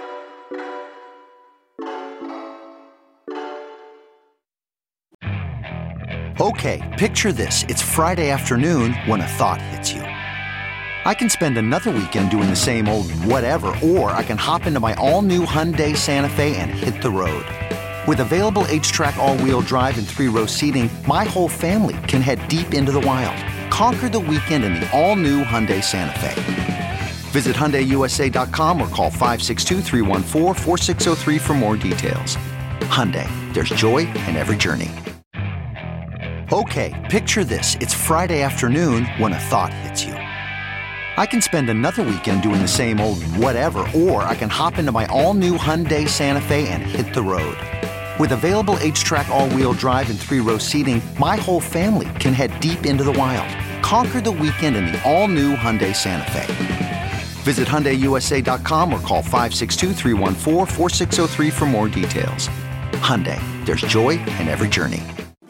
Okay, picture this. It's Friday afternoon when a thought hits you. I can spend another weekend doing the same old whatever, or I can hop into my all-new Hyundai Santa Fe and hit the road. With available H-Track all-wheel drive and 3-row seating, my whole family can head deep into the wild. Conquer the weekend in the all-new Hyundai Santa Fe. Visit HyundaiUSA.com or call 562-314-4603 for more details. Hyundai, there's joy in every journey. Okay, picture this. It's Friday afternoon when a thought hits you. I can spend another weekend doing the same old whatever, or I can hop into my all-new Hyundai Santa Fe and hit the road. With available H-Track all-wheel drive and 3-row seating, my whole family can head deep into the wild. Conquer the weekend in the all-new Hyundai Santa Fe. Visit HyundaiUSA.com or call 562-314-4603 for more details. Hyundai, there's joy in every journey.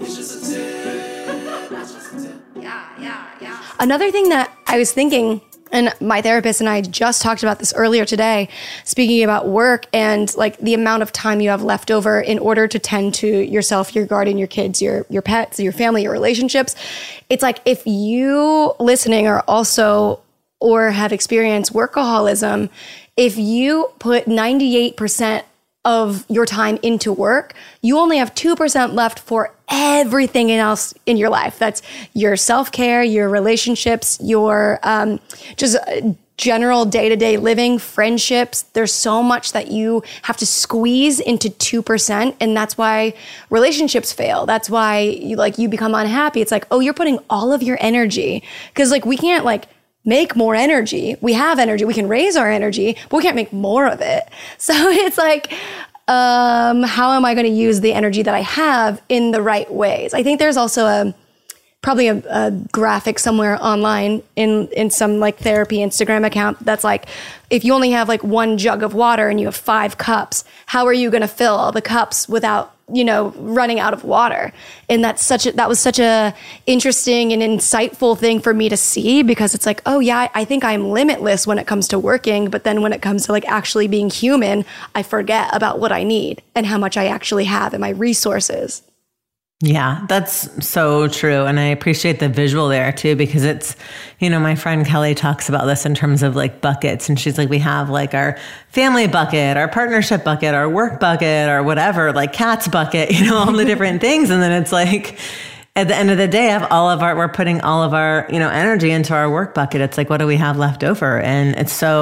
Another thing that I was thinking, and my therapist and I just talked about this earlier today, speaking about work and like the amount of time you have left over in order to tend to yourself, your garden, your kids, your pets, your family, your relationships. It's like if you listening are also or have experienced workaholism, if you put 98% of your time into work, you only have 2% left for everything else in your life. That's your self-care, your relationships, your just general day-to-day living, friendships. There's so much that you have to squeeze into 2%. And that's why relationships fail. That's why you become unhappy. It's like, oh, you're putting all of your energy. Because we can't make more energy. We have energy. We can raise our energy, but we can't make more of it. So it's like, how am I going to use the energy that I have in the right ways? I think there's also probably a graphic somewhere online in some therapy Instagram account that's like, if you only have one jug of water and you have 5 cups, how are you going to fill all the cups without running out of water? And that was such a interesting and insightful thing for me to see, because it's like, oh yeah, I think I'm limitless when it comes to working. But then when it comes to actually being human, I forget about what I need and how much I actually have in my resources. Yeah, that's so true. And I appreciate the visual there too, because it's, my friend Kelly talks about this in terms of buckets. And she's like, we have our family bucket, our partnership bucket, our work bucket, or whatever, cats bucket, all the different things. And then it's at the end of the day, we're putting all of our, energy into our work bucket. It's what do we have left over? And it's so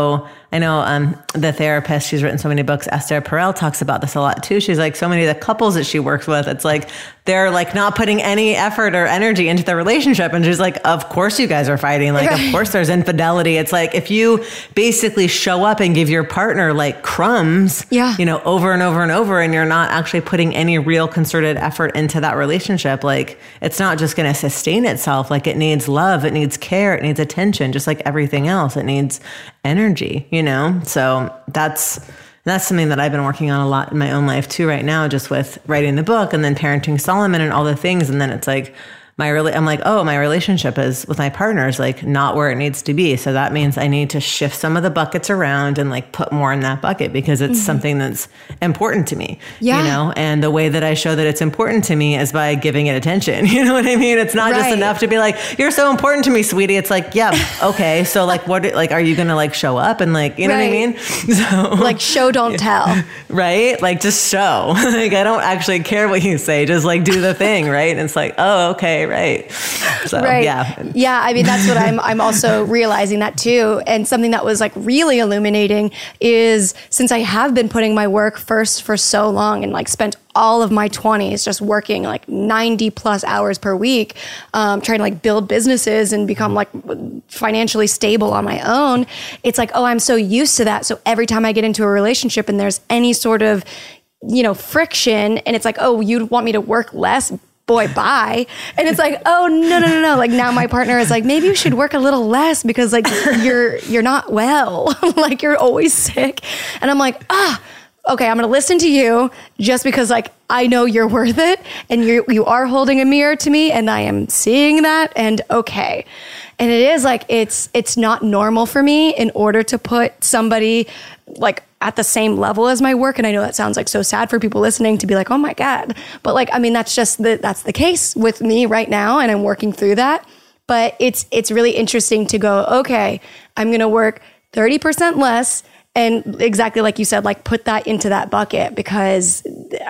I know the therapist, she's written so many books, Esther Perel, talks about this a lot too. She's like, so many of the couples that she works with, it's like they're like not putting any effort or energy into the relationship. And she's like, of course you guys are fighting. Like, of course there's infidelity. It's like, if you basically show up and give your partner like crumbs, you know, over and over and over, and you're not actually putting any real concerted effort into that relationship, like it's not just going to sustain itself. Like it needs love, it needs care, it needs attention, just like everything else. It needs energy, you know? So that's something that I've been working on a lot in my own life too right now, just with writing the book and then parenting Solomon and all the things. And then it's like, I'm like, oh, my relationship is with my partner is like not where it needs to be. So that means I need to shift some of the buckets around and like put more in that bucket because it's something that's important to me, you know? And the way that I show that it's important to me is by giving it attention. You know what I mean? It's not just enough to be like, you're so important to me, sweetie. It's like, yeah, okay. So like, what, like, are you going to like show up and like, you know what I mean? So like show, don't tell. Right? Like just show. Like, I don't actually care what you say. Just like do the thing. Right. And it's like, oh, okay. Right. So, yeah. Yeah. I mean, that's what I'm also realizing that too. And something that was like really illuminating is since I have been putting my work first for so long and like spent all of my 20s just working like 90 plus hours per week, trying to like build businesses and become like financially stable on my own. It's like, oh, I'm so used to that. So every time I get into a relationship and there's any sort of, you know, friction and it's like, oh, you want me to work less? Boy, bye. And it's like, oh, no. Like now my partner is like, maybe you should work a little less because like you're not well. Like you're always sick. And I'm like, okay, I'm going to listen to you just because like I know you're worth it and you are holding a mirror to me and I am seeing that and okay. And it is like, it's not normal for me in order to put somebody like at the same level as my work. And I know that sounds like so sad for people listening to be like, oh my God. But like, I mean, that's the case with me right now. And I'm working through that. But it's really interesting to go, okay, I'm going to work 30% less. And exactly like you said, like put that into that bucket because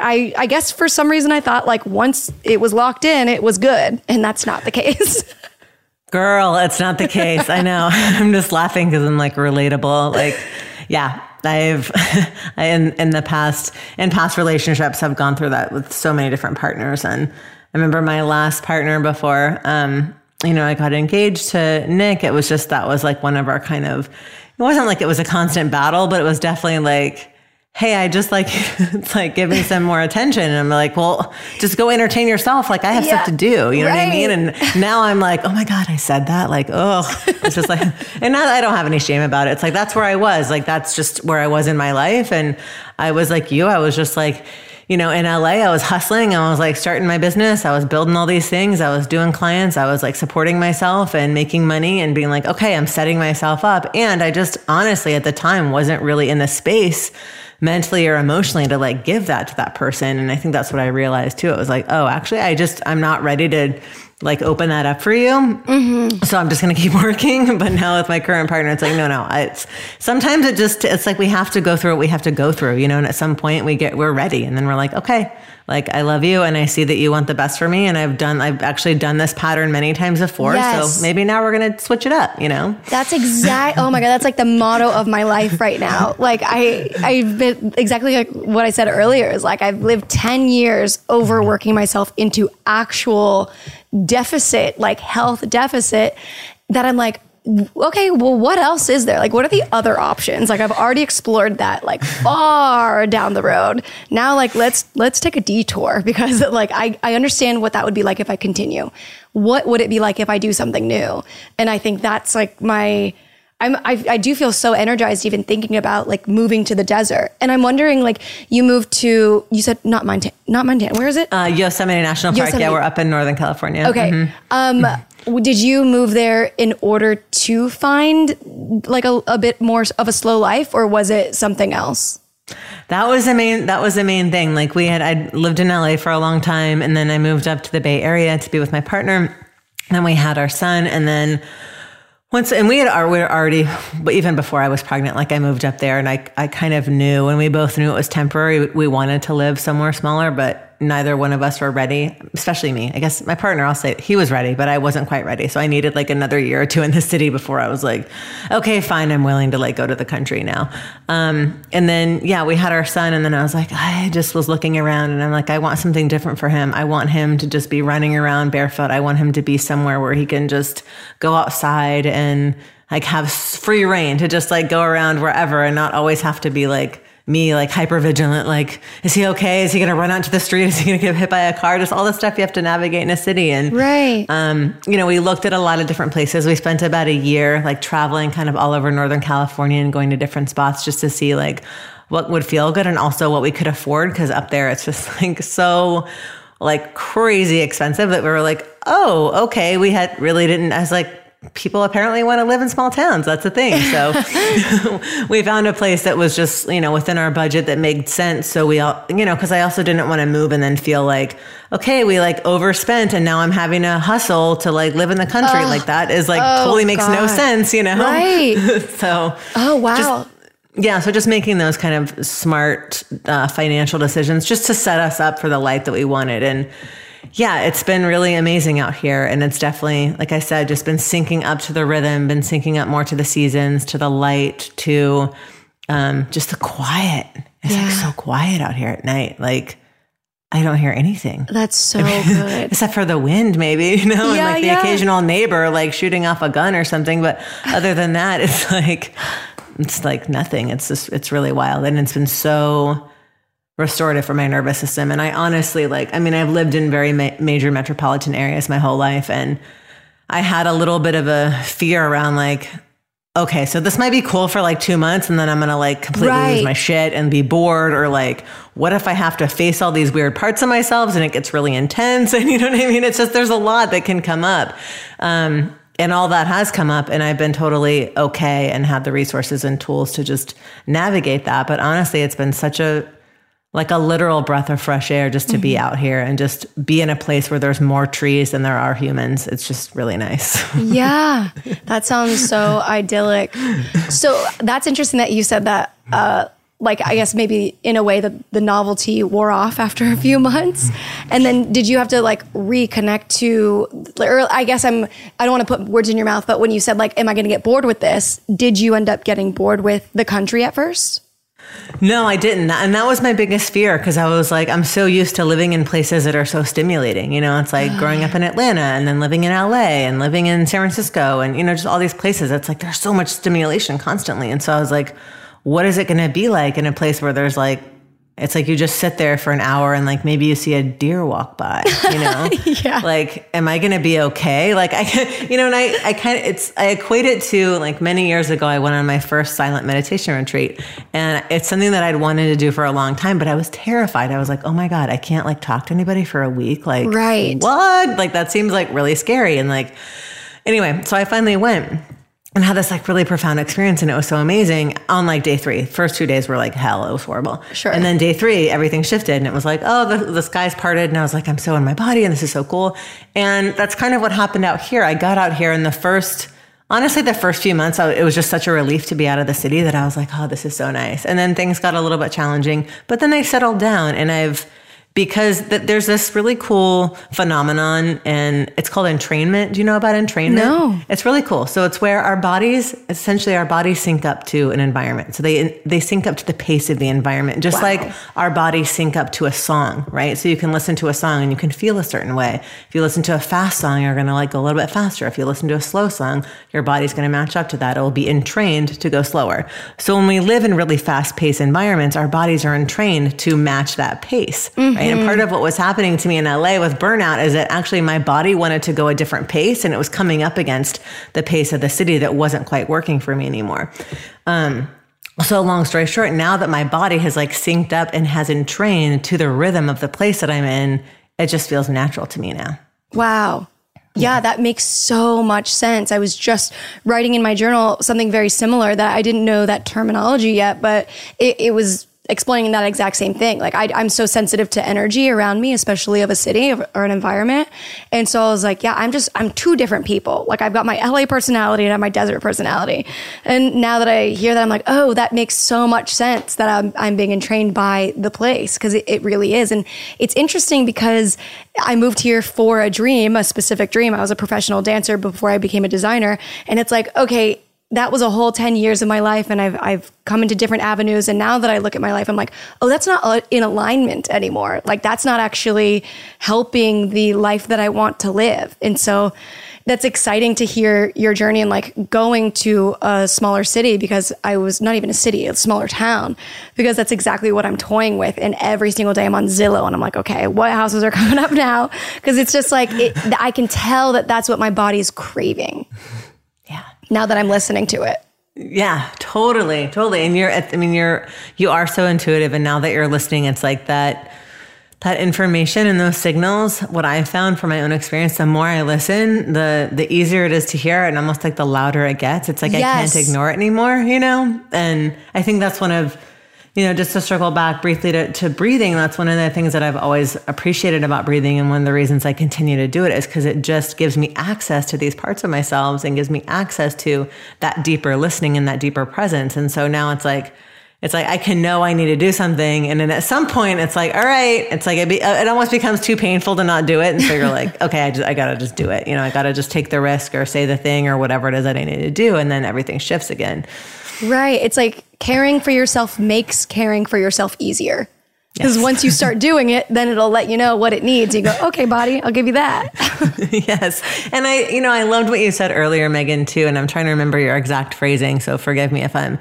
I guess for some reason I thought like once it was locked in, it was good. And that's not the case. Girl, it's not the case. I know. I'm just laughing because I'm like relatable. Like, yeah, in past relationships, I've gone through that with so many different partners. And I remember my last partner before, you know, I got engaged to Nick. It was just, that was like one of our kind of, it wasn't like it was a constant battle, but it was definitely like, hey, I just like, it's like, give me some more attention. And I'm like, well, just go entertain yourself. Like I have stuff to do. You know what I mean? And now I'm like, oh my God, I said that. Like, oh, it's just like, and now I don't have any shame about it. It's like, that's where I was. Like, that's just where I was in my life. And I was like you, I was just like, you know, in LA, I was hustling. I was like starting my business. I was building all these things. I was doing clients. I was like supporting myself and making money and being like, okay, I'm setting myself up. And I just honestly at the time wasn't really in the space mentally or emotionally to like give that to that person. And I think that's what I realized too. It was like, oh, actually, I'm not ready to like open that up for you. Mm-hmm. So I'm just going to keep working. But now with my current partner, it's like, no, sometimes it's like we have to go through what we have to go through, you know, and at some point we're ready. And then we're like, okay, like I love you and I see that you want the best for me. And I've actually done this pattern many times before. Yes. So maybe now we're going to switch it up, you know? That's oh my God, that's like the motto of my life right now. Like I've been exactly like what I said earlier is like, I've lived 10 years overworking myself into actual deficit, like health deficit that I'm like, okay, well, what else is there? Like, what are the other options? Like, I've already explored that like far down the road. Now, like, let's take a detour because like, I understand what that would be like if I continue. What would it be like if I do something new? And I think that's like I do feel so energized even thinking about like moving to the desert. And I'm wondering, like, you said not Montana. Where is it? Yosemite National Park. Yosemite. Yeah, we're up in Northern California. Okay. Mm-hmm. Did you move there in order to find like a bit more of a slow life, or was it something else? That was the main thing. Like I lived in LA for a long time, and then I moved up to the Bay Area to be with my partner. And then we had our son, and then we were already, but even before I was pregnant, like I moved up there and I kind of knew, and we both knew it was temporary. We wanted to live somewhere smaller, but neither one of us were ready, especially me. I guess my partner, I'll say he was ready, but I wasn't quite ready. So I needed like another year or two in the city before I was like, okay, fine. I'm willing to like go to the country now. And then, yeah, we had our son, and then I was like, I just was looking around, and I'm like, I want something different for him. I want him to just be running around barefoot. I want him to be somewhere where he can just go outside and like have free reign to just like go around wherever and not always have to be like me, like hyper vigilant. Like, is he okay? Is he going to run out to the street? Is he going to get hit by a car? Just all the stuff you have to navigate in a city. And, right. You know, we looked at a lot of different places. We spent about a year like traveling kind of all over Northern California and going to different spots just to see like what would feel good and also what we could afford. Cause up there, it's just like so like crazy expensive that we were like, oh, okay. I was like, people apparently want to live in small towns. That's a thing. So we found a place that was just, you know, within our budget that made sense. So we all, you know, cause I also didn't want to move and then feel like, okay, we like overspent and now I'm having to hustle to like live in the country. Like that is like totally makes no sense, you know? Right. So, oh, wow. So just making those kind of smart financial decisions just to set us up for the life that we wanted. And yeah, it's been really amazing out here. And it's definitely, like I said, just been syncing up to the rhythm, been syncing up more to the seasons, to the light, to just the quiet. It's like so quiet out here at night. Like I don't hear anything. That's so good. Except for the wind, maybe, you know, and like the occasional neighbor like shooting off a gun or something. But other than that, it's like nothing. It's just, it's really wild. And it's been so restorative for my nervous system. And I honestly I've lived in very major metropolitan areas my whole life. And I had a little bit of a fear around like, okay, so this might be cool for like 2 months and then I'm going to like completely lose my shit and be bored, or like, what if I have to face all these weird parts of myself and it gets really intense? And you know what I mean? It's just, there's a lot that can come up. And all that has come up, and I've been totally okay and have the resources and tools to just navigate that. But honestly, it's been such a literal breath of fresh air just to be out here and just be in a place where there's more trees than there are humans. It's just really nice. Yeah, that sounds so idyllic. So that's interesting that you said that, like, I guess maybe in a way the novelty wore off after a few months. And then did you have to like reconnect to, or I guess I don't want to put words in your mouth, but when you said like, am I going to get bored with this? Did you end up getting bored with the country at first? No, I didn't. And that was my biggest fear, because I was like, I'm so used to living in places that are so stimulating. You know, it's like growing up in Atlanta and then living in LA and living in San Francisco and, you know, just all these places. It's like, there's so much stimulation constantly. And so I was like, what is it going to be like in a place where there's like, it's like you just sit there for an hour and like maybe you see a deer walk by, you know? Yeah. Like, am I going to be okay? Like you know, and I equate it to like many years ago, I went on my first silent meditation retreat, and it's something that I'd wanted to do for a long time, but I was terrified. I was like, oh my God, I can't like talk to anybody for a week. Like, what? Like, that seems like really scary. And like, anyway, so I finally went and had this like really profound experience, and it was so amazing. On like day 3, first 2 days were like hell. It was horrible. Sure. And then day 3, everything shifted, and it was like, oh, the skies parted, and I was like, I'm so in my body, and this is so cool. And that's kind of what happened out here. I got out here, and the first few months, it was just such a relief to be out of the city that I was like, oh, this is so nice. And then things got a little bit challenging, but then they settled down, and because there's this really cool phenomenon, and it's called entrainment. Do you know about entrainment? No. It's really cool. So it's where our bodies sync up to an environment. So they sync up to the pace of the environment, just like our bodies sync up to a song, right? So you can listen to a song and you can feel a certain way. If you listen to a fast song, you're going to like go a little bit faster. If you listen to a slow song, your body's going to match up to that. It will be entrained to go slower. So when we live in really fast-paced environments, our bodies are entrained to match that pace, right? And part of what was happening to me in LA with burnout is that actually my body wanted to go a different pace, and it was coming up against the pace of the city that wasn't quite working for me anymore. So long story short, now that my body has like synced up and has entrained to the rhythm of the place that I'm in, it just feels natural to me now. Wow. Yeah, that makes so much sense. I was just writing in my journal something very similar that I didn't know that terminology yet, but it was explaining that exact same thing. Like I'm so sensitive to energy around me, especially of a city or an environment. And so I was like, yeah, I'm two different people. Like I've got my LA personality and I have my desert personality. And now that I hear that, I'm like, oh, that makes so much sense that I'm being entrained by the place, because it really is. And it's interesting because I moved here for a dream, a specific dream. I was a professional dancer before I became a designer. And it's like, okay, that was a whole 10 years of my life, and I've come into different avenues. And now that I look at my life, I'm like, oh, that's not in alignment anymore. Like that's not actually helping the life that I want to live. And so that's exciting to hear your journey and like going to a smaller city, because I was not even a city, a smaller town, because that's exactly what I'm toying with. And every single day I'm on Zillow and I'm like, okay, what houses are coming up now? Because it's just like, I can tell that that's what my body is craving. Yeah. Now that I'm listening to it. Yeah, totally. And you are so intuitive. And now that you're listening, it's like that information and those signals, what I found from my own experience, the more I listen, the easier it is to hear, and almost like the louder it gets. It's like, yes. I can't ignore it anymore, And I think that's one of, just to circle back briefly to breathing, that's one of the things that I've always appreciated about breathing. And one of the reasons I continue to do it is because it just gives me access to these parts of myself and gives me access to that deeper listening and that deeper presence. And so now it's like I can know I need to do something. And then at some point it's like, all right, it's like, it almost becomes too painful to not do it. And so you're like, okay, I got to just do it. I got to just take the risk or say the thing or whatever it is that I need to do. And then everything shifts again. Right. It's like caring for yourself makes caring for yourself easier. Because once you start doing it, then it'll let you know what it needs. You go, okay, body, I'll give you that. Yes. And I loved what you said earlier, Megan, too. And I'm trying to remember your exact phrasing. So forgive me if I'm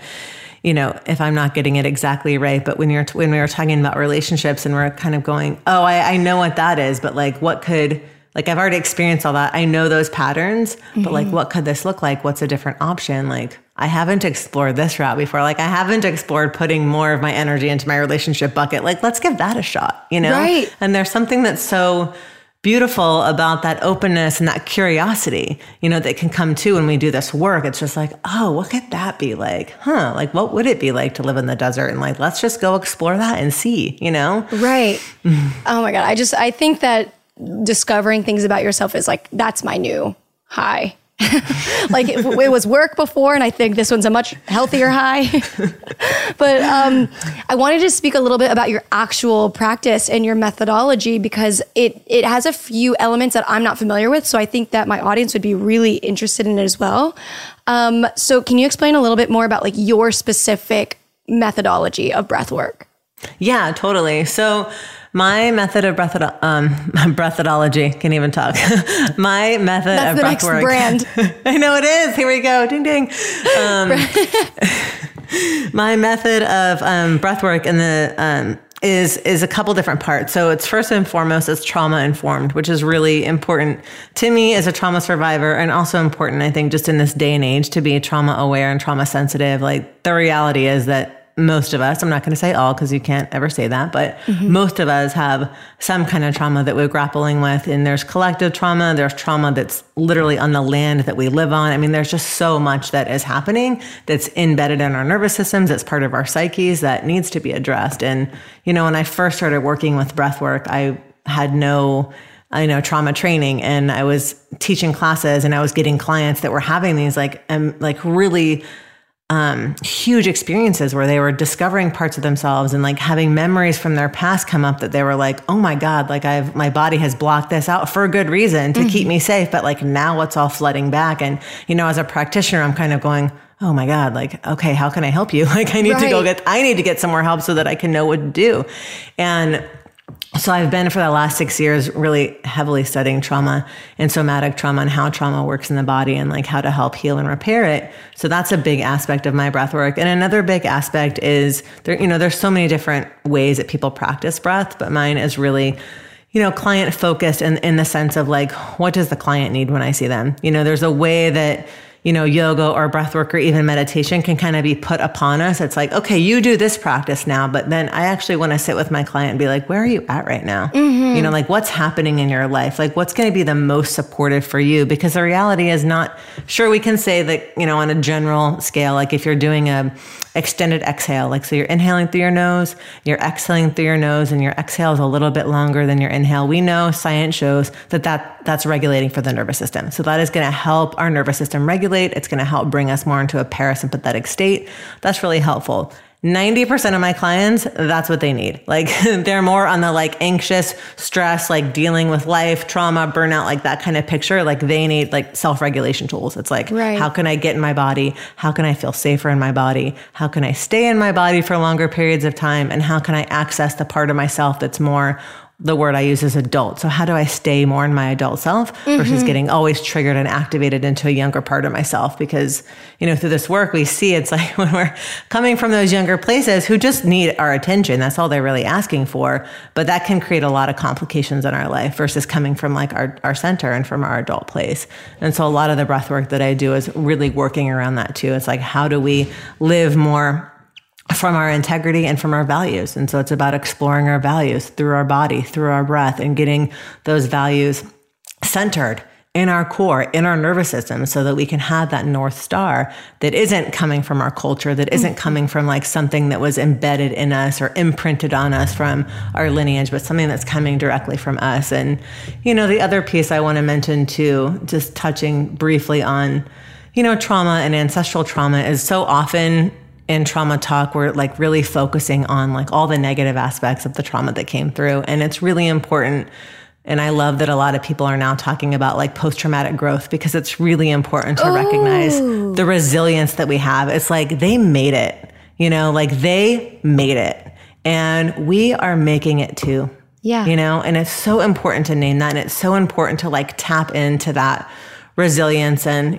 not getting it exactly right. But when we were talking about relationships and we're kind of going, oh, I know what that is, but like I've already experienced all that. I know those patterns, but like, what could this look like? What's a different option? Like, I haven't explored this route before. Like, I haven't explored putting more of my energy into my relationship bucket. Like, let's give that a shot, Right. And there's something that's so beautiful about that openness and that curiosity, that can come to when we do this work. It's just like, oh, what could that be like? Like, what would it be like to live in the desert? And like, let's just go explore that and see, Right. Oh my God. I think that discovering things about yourself is like, that's my new high. Like it was work before, and I think this one's a much healthier high. But I wanted to speak a little bit about your actual practice and your methodology, because it has a few elements that I'm not familiar with. So I think that my audience would be really interested in it as well. So can you explain a little bit more about like your specific methodology of breath work? Yeah, totally. So my method of breathodology, can't even talk. My method That's of the breath next work. brand. I know it is. Here we go. Ding, ding. My method of breath work is a couple different parts. So it's first and foremost, it's trauma informed, which is really important to me as a trauma survivor, and also important, I think, just in this day and age, to be trauma aware and trauma sensitive. Like, the reality is that most of us, I'm not going to say all because you can't ever say that, but most of us have some kind of trauma that we're grappling with. And there's collective trauma. There's trauma that's literally on the land that we live on. I mean, there's just so much that is happening that's embedded in our nervous systems. That's part of our psyches that needs to be addressed. And, when I first started working with breath work, I had no trauma training, and I was teaching classes, and I was getting clients that were having these really huge experiences where they were discovering parts of themselves and like having memories from their past come up that they were like, oh my God, like my body has blocked this out for a good reason to keep me safe. But like now it's all flooding back. And, as a practitioner, I'm kind of going, oh my God, like, okay, how can I help you? Like I need to get some more help so that I can know what to do. And so I've been for the last 6 years really heavily studying trauma and somatic trauma and how trauma works in the body and like how to help heal and repair it. So that's a big aspect of my breath work. And another big aspect is there's so many different ways that people practice breath, but mine is really, client focused in the sense of like, what does the client need when I see them? There's a way that yoga or breath work or even meditation can kind of be put upon us. It's like, okay, you do this practice now, but then I actually want to sit with my client and be like, where are you at right now? Like what's happening in your life? Like what's going to be the most supportive for you? Because the reality is not, sure, we can say that, on a general scale, like if you're doing a extended exhale, like so you're inhaling through your nose, you're exhaling through your nose, and your exhale is a little bit longer than your inhale. We know science shows that's regulating for the nervous system. So that is going to help our nervous system regulate. It's going to help bring us more into a parasympathetic state. That's really helpful. 90% of my clients, that's what they need. Like they're more on the like anxious, stress, like dealing with life, trauma, burnout, like that kind of picture. Like they need like self-regulation tools. It's like, how can I get in my body? How can I feel safer in my body? How can I stay in my body for longer periods of time? And how can I access the part of myself that's more, the word I use is adult. So how do I stay more in my adult self versus getting always triggered and activated into a younger part of myself? Because, through this work, we see it's like when we're coming from those younger places who just need our attention, that's all they're really asking for. But that can create a lot of complications in our life versus coming from like our center and from our adult place. And so a lot of the breath work that I do is really working around that too. It's like, how do we live more from our integrity and from our values? And so it's about exploring our values through our body, through our breath, and getting those values centered in our core, in our nervous system, so that we can have that North Star that isn't coming from our culture, that isn't coming from like something that was embedded in us or imprinted on us from our lineage, but something that's coming directly from us. And, the other piece I want to mention too, just touching briefly on, trauma and ancestral trauma is so often in trauma talk, we're like really focusing on like all the negative aspects of the trauma that came through. And it's really important. And I love that a lot of people are now talking about like post-traumatic growth, because it's really important to recognize the resilience that we have. It's like they made it, like they made it and we are making it too. Yeah. And it's so important to name that. And it's so important to like tap into that resilience. And,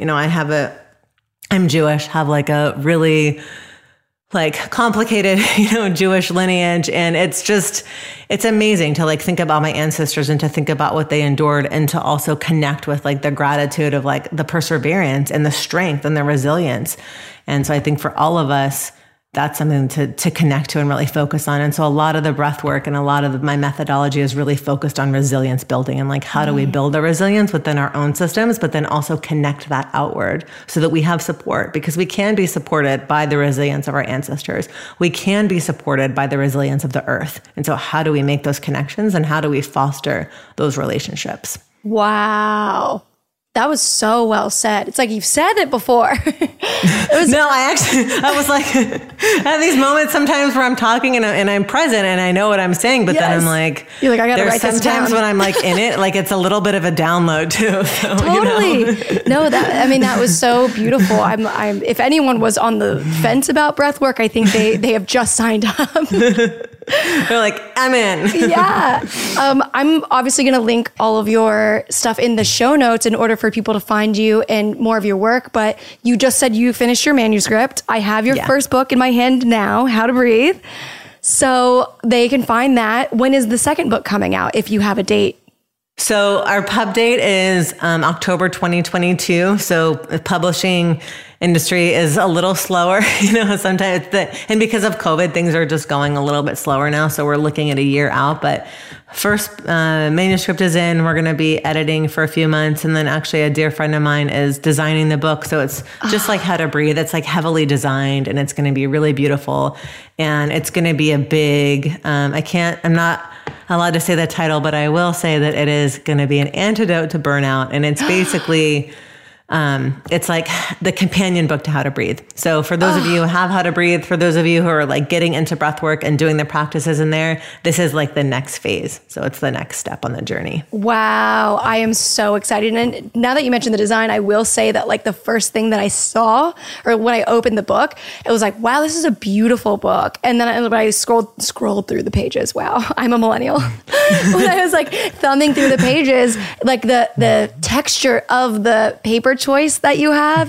I'm Jewish, have like a really like complicated, Jewish lineage. And it's amazing to like think about my ancestors and to think about what they endured, and to also connect with like the gratitude of like the perseverance and the strength and the resilience. And so I think for all of us, that's something to connect to and really focus on. And so a lot of the breath work and a lot of my methodology is really focused on resilience building and like, how do we build the resilience within our own systems, but then also connect that outward so that we have support, because we can be supported by the resilience of our ancestors. We can be supported by the resilience of the earth. And so how do we make those connections and how do we foster those relationships? Wow. That was so well said. It's like you've said it before. I was like, I have these moments sometimes where I'm talking and I'm present and I know what I'm saying, but then I'm like, you're like, I gotta write this down. Sometimes when I'm like in it, like it's a little bit of a download too. So, totally. No, that was so beautiful. I'm if anyone was on the fence about breath work, I think they have just signed up. They're like, I'm in. Yeah. I'm obviously going to link all of your stuff in the show notes in order for people to find you and more of your work. But you just said you finished your manuscript. I have your first book in my hand now, How to Breathe. So they can find that. When is the second book coming out, if you have a date? So our pub date is October 2022. So the publishing industry is a little slower, sometimes and because of COVID, things are just going a little bit slower now. So we're looking at a year out, but first manuscript is in. We're going to be editing for a few months. And then actually a dear friend of mine is designing the book. So it's just like How to Breathe. It's like heavily designed and it's going to be really beautiful. And it's going to be a big, I'm not allowed to say the title, but I will say that it is going to be an antidote to burnout. And it's basically, it's like the companion book to How to Breathe. So for those of you who have How to Breathe, for those of you who are like getting into breath work and doing the practices in there, this is like the next phase. So it's the next step on the journey. Wow. I am so excited. And now that you mentioned the design, I will say that like the first thing that I saw, or when I opened the book, it was like, wow, this is a beautiful book. And then I scrolled through the pages. Wow. I'm a millennial. When I was like thumbing through the pages, like the texture of the paper choice that you have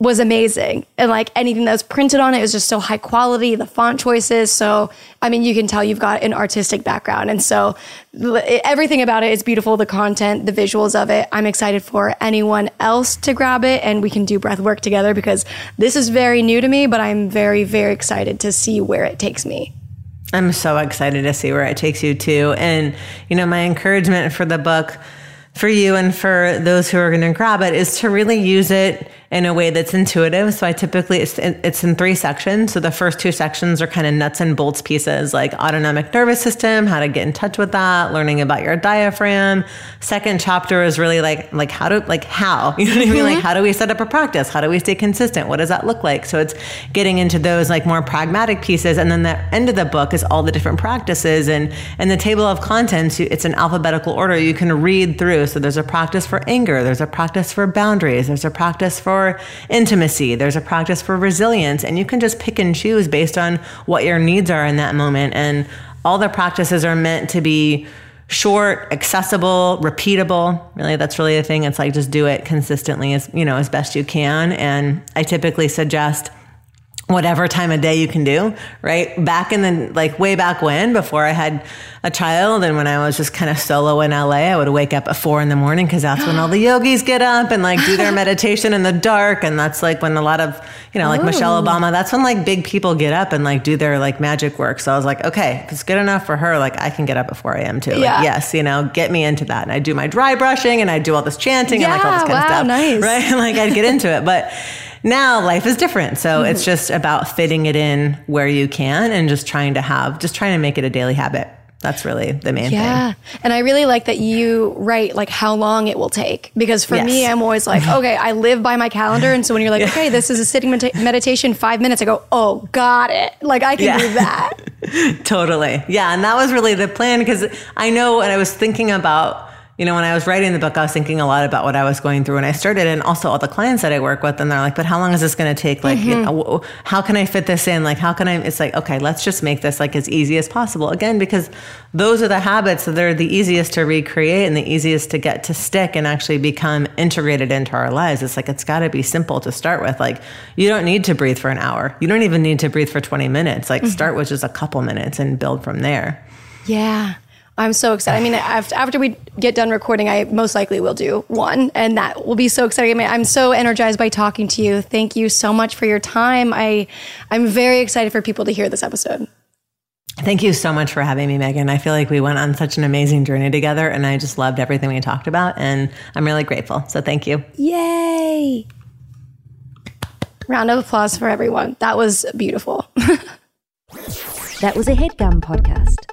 was amazing. And like anything that was printed on it was just so high quality, the font choices. So, I mean, you can tell you've got an artistic background. And so everything about it is beautiful. The content, the visuals of it. I'm excited for anyone else to grab it and we can do breath work together because this is very new to me, but I'm very, very excited to see where it takes me. I'm so excited to see where it takes you too. And, you know, my encouragement for the book for you and for those who are going to grab it is to really use it in a way that's intuitive. So I typically, it's in 3 sections. So the first 2 sections are kind of nuts and bolts pieces like autonomic nervous system, how to get in touch with that, learning about your diaphragm. Second chapter is really like how, you know what I mean? Like, how do we set up a practice? How do we stay consistent? What does that look like? So it's getting into those like more pragmatic pieces. And then the end of the book is all the different practices and the table of contents. It's in alphabetical order. You can read through. So there's a practice for anger. There's a practice for boundaries. There's a practice for intimacy. There's a practice for resilience. And you can just pick and choose based on what your needs are in that moment. And all the practices are meant to be short, accessible, repeatable. Really, that's really the thing. It's like just do it consistently as best you can. And I typically suggest whatever time of day you can do, right? Back in the, like way back when, before I had a child and when I was just kind of solo in LA, I would wake up at 4 a.m. because that's when all the yogis get up and like do their meditation in the dark. And that's like when a lot of, like Michelle Obama, that's when like big people get up and like do their like magic work. So I was like, okay, if it's good enough for her, like I can get up at 4 a.m. too. Yeah. Like, yes, get me into that. And I do my dry brushing and I do all this chanting and like all this kind of stuff. Nice. Right? And like I'd get into it. But now life is different. So it's just about fitting it in where you can and just trying to make it a daily habit. That's really the main thing. Yeah. And I really like that you write like how long it will take. Because for me, I'm always like, okay, I live by my calendar. And so when you're like, okay, this is a sitting meditation, 5 minutes, I go, oh, got it. Like I can do that. Totally. Yeah. And that was really the plan because I know when I was thinking about, when I was writing the book, I was thinking a lot about what I was going through when I started and also all the clients that I work with. And they're like, but how long is this going to take? Like, how can I fit this in? Like, it's like, okay, let's just make this like as easy as possible. Again, because those are the habits that are the easiest to recreate and the easiest to get to stick and actually become integrated into our lives. It's like, it's got to be simple to start with. Like, you don't need to breathe for an hour. You don't even need to breathe for 20 minutes. Like start with just a couple minutes and build from there. Yeah. I'm so excited. I mean, after we get done recording, I most likely will do one, and that will be so exciting. I mean, I'm so energized by talking to you. Thank you so much for your time. I'm very excited for people to hear this episode. Thank you so much for having me, Megan. I feel like we went on such an amazing journey together, and I just loved everything we talked about, and I'm really grateful. So thank you. Yay! Round of applause for everyone. That was beautiful. That was a HeadGum podcast.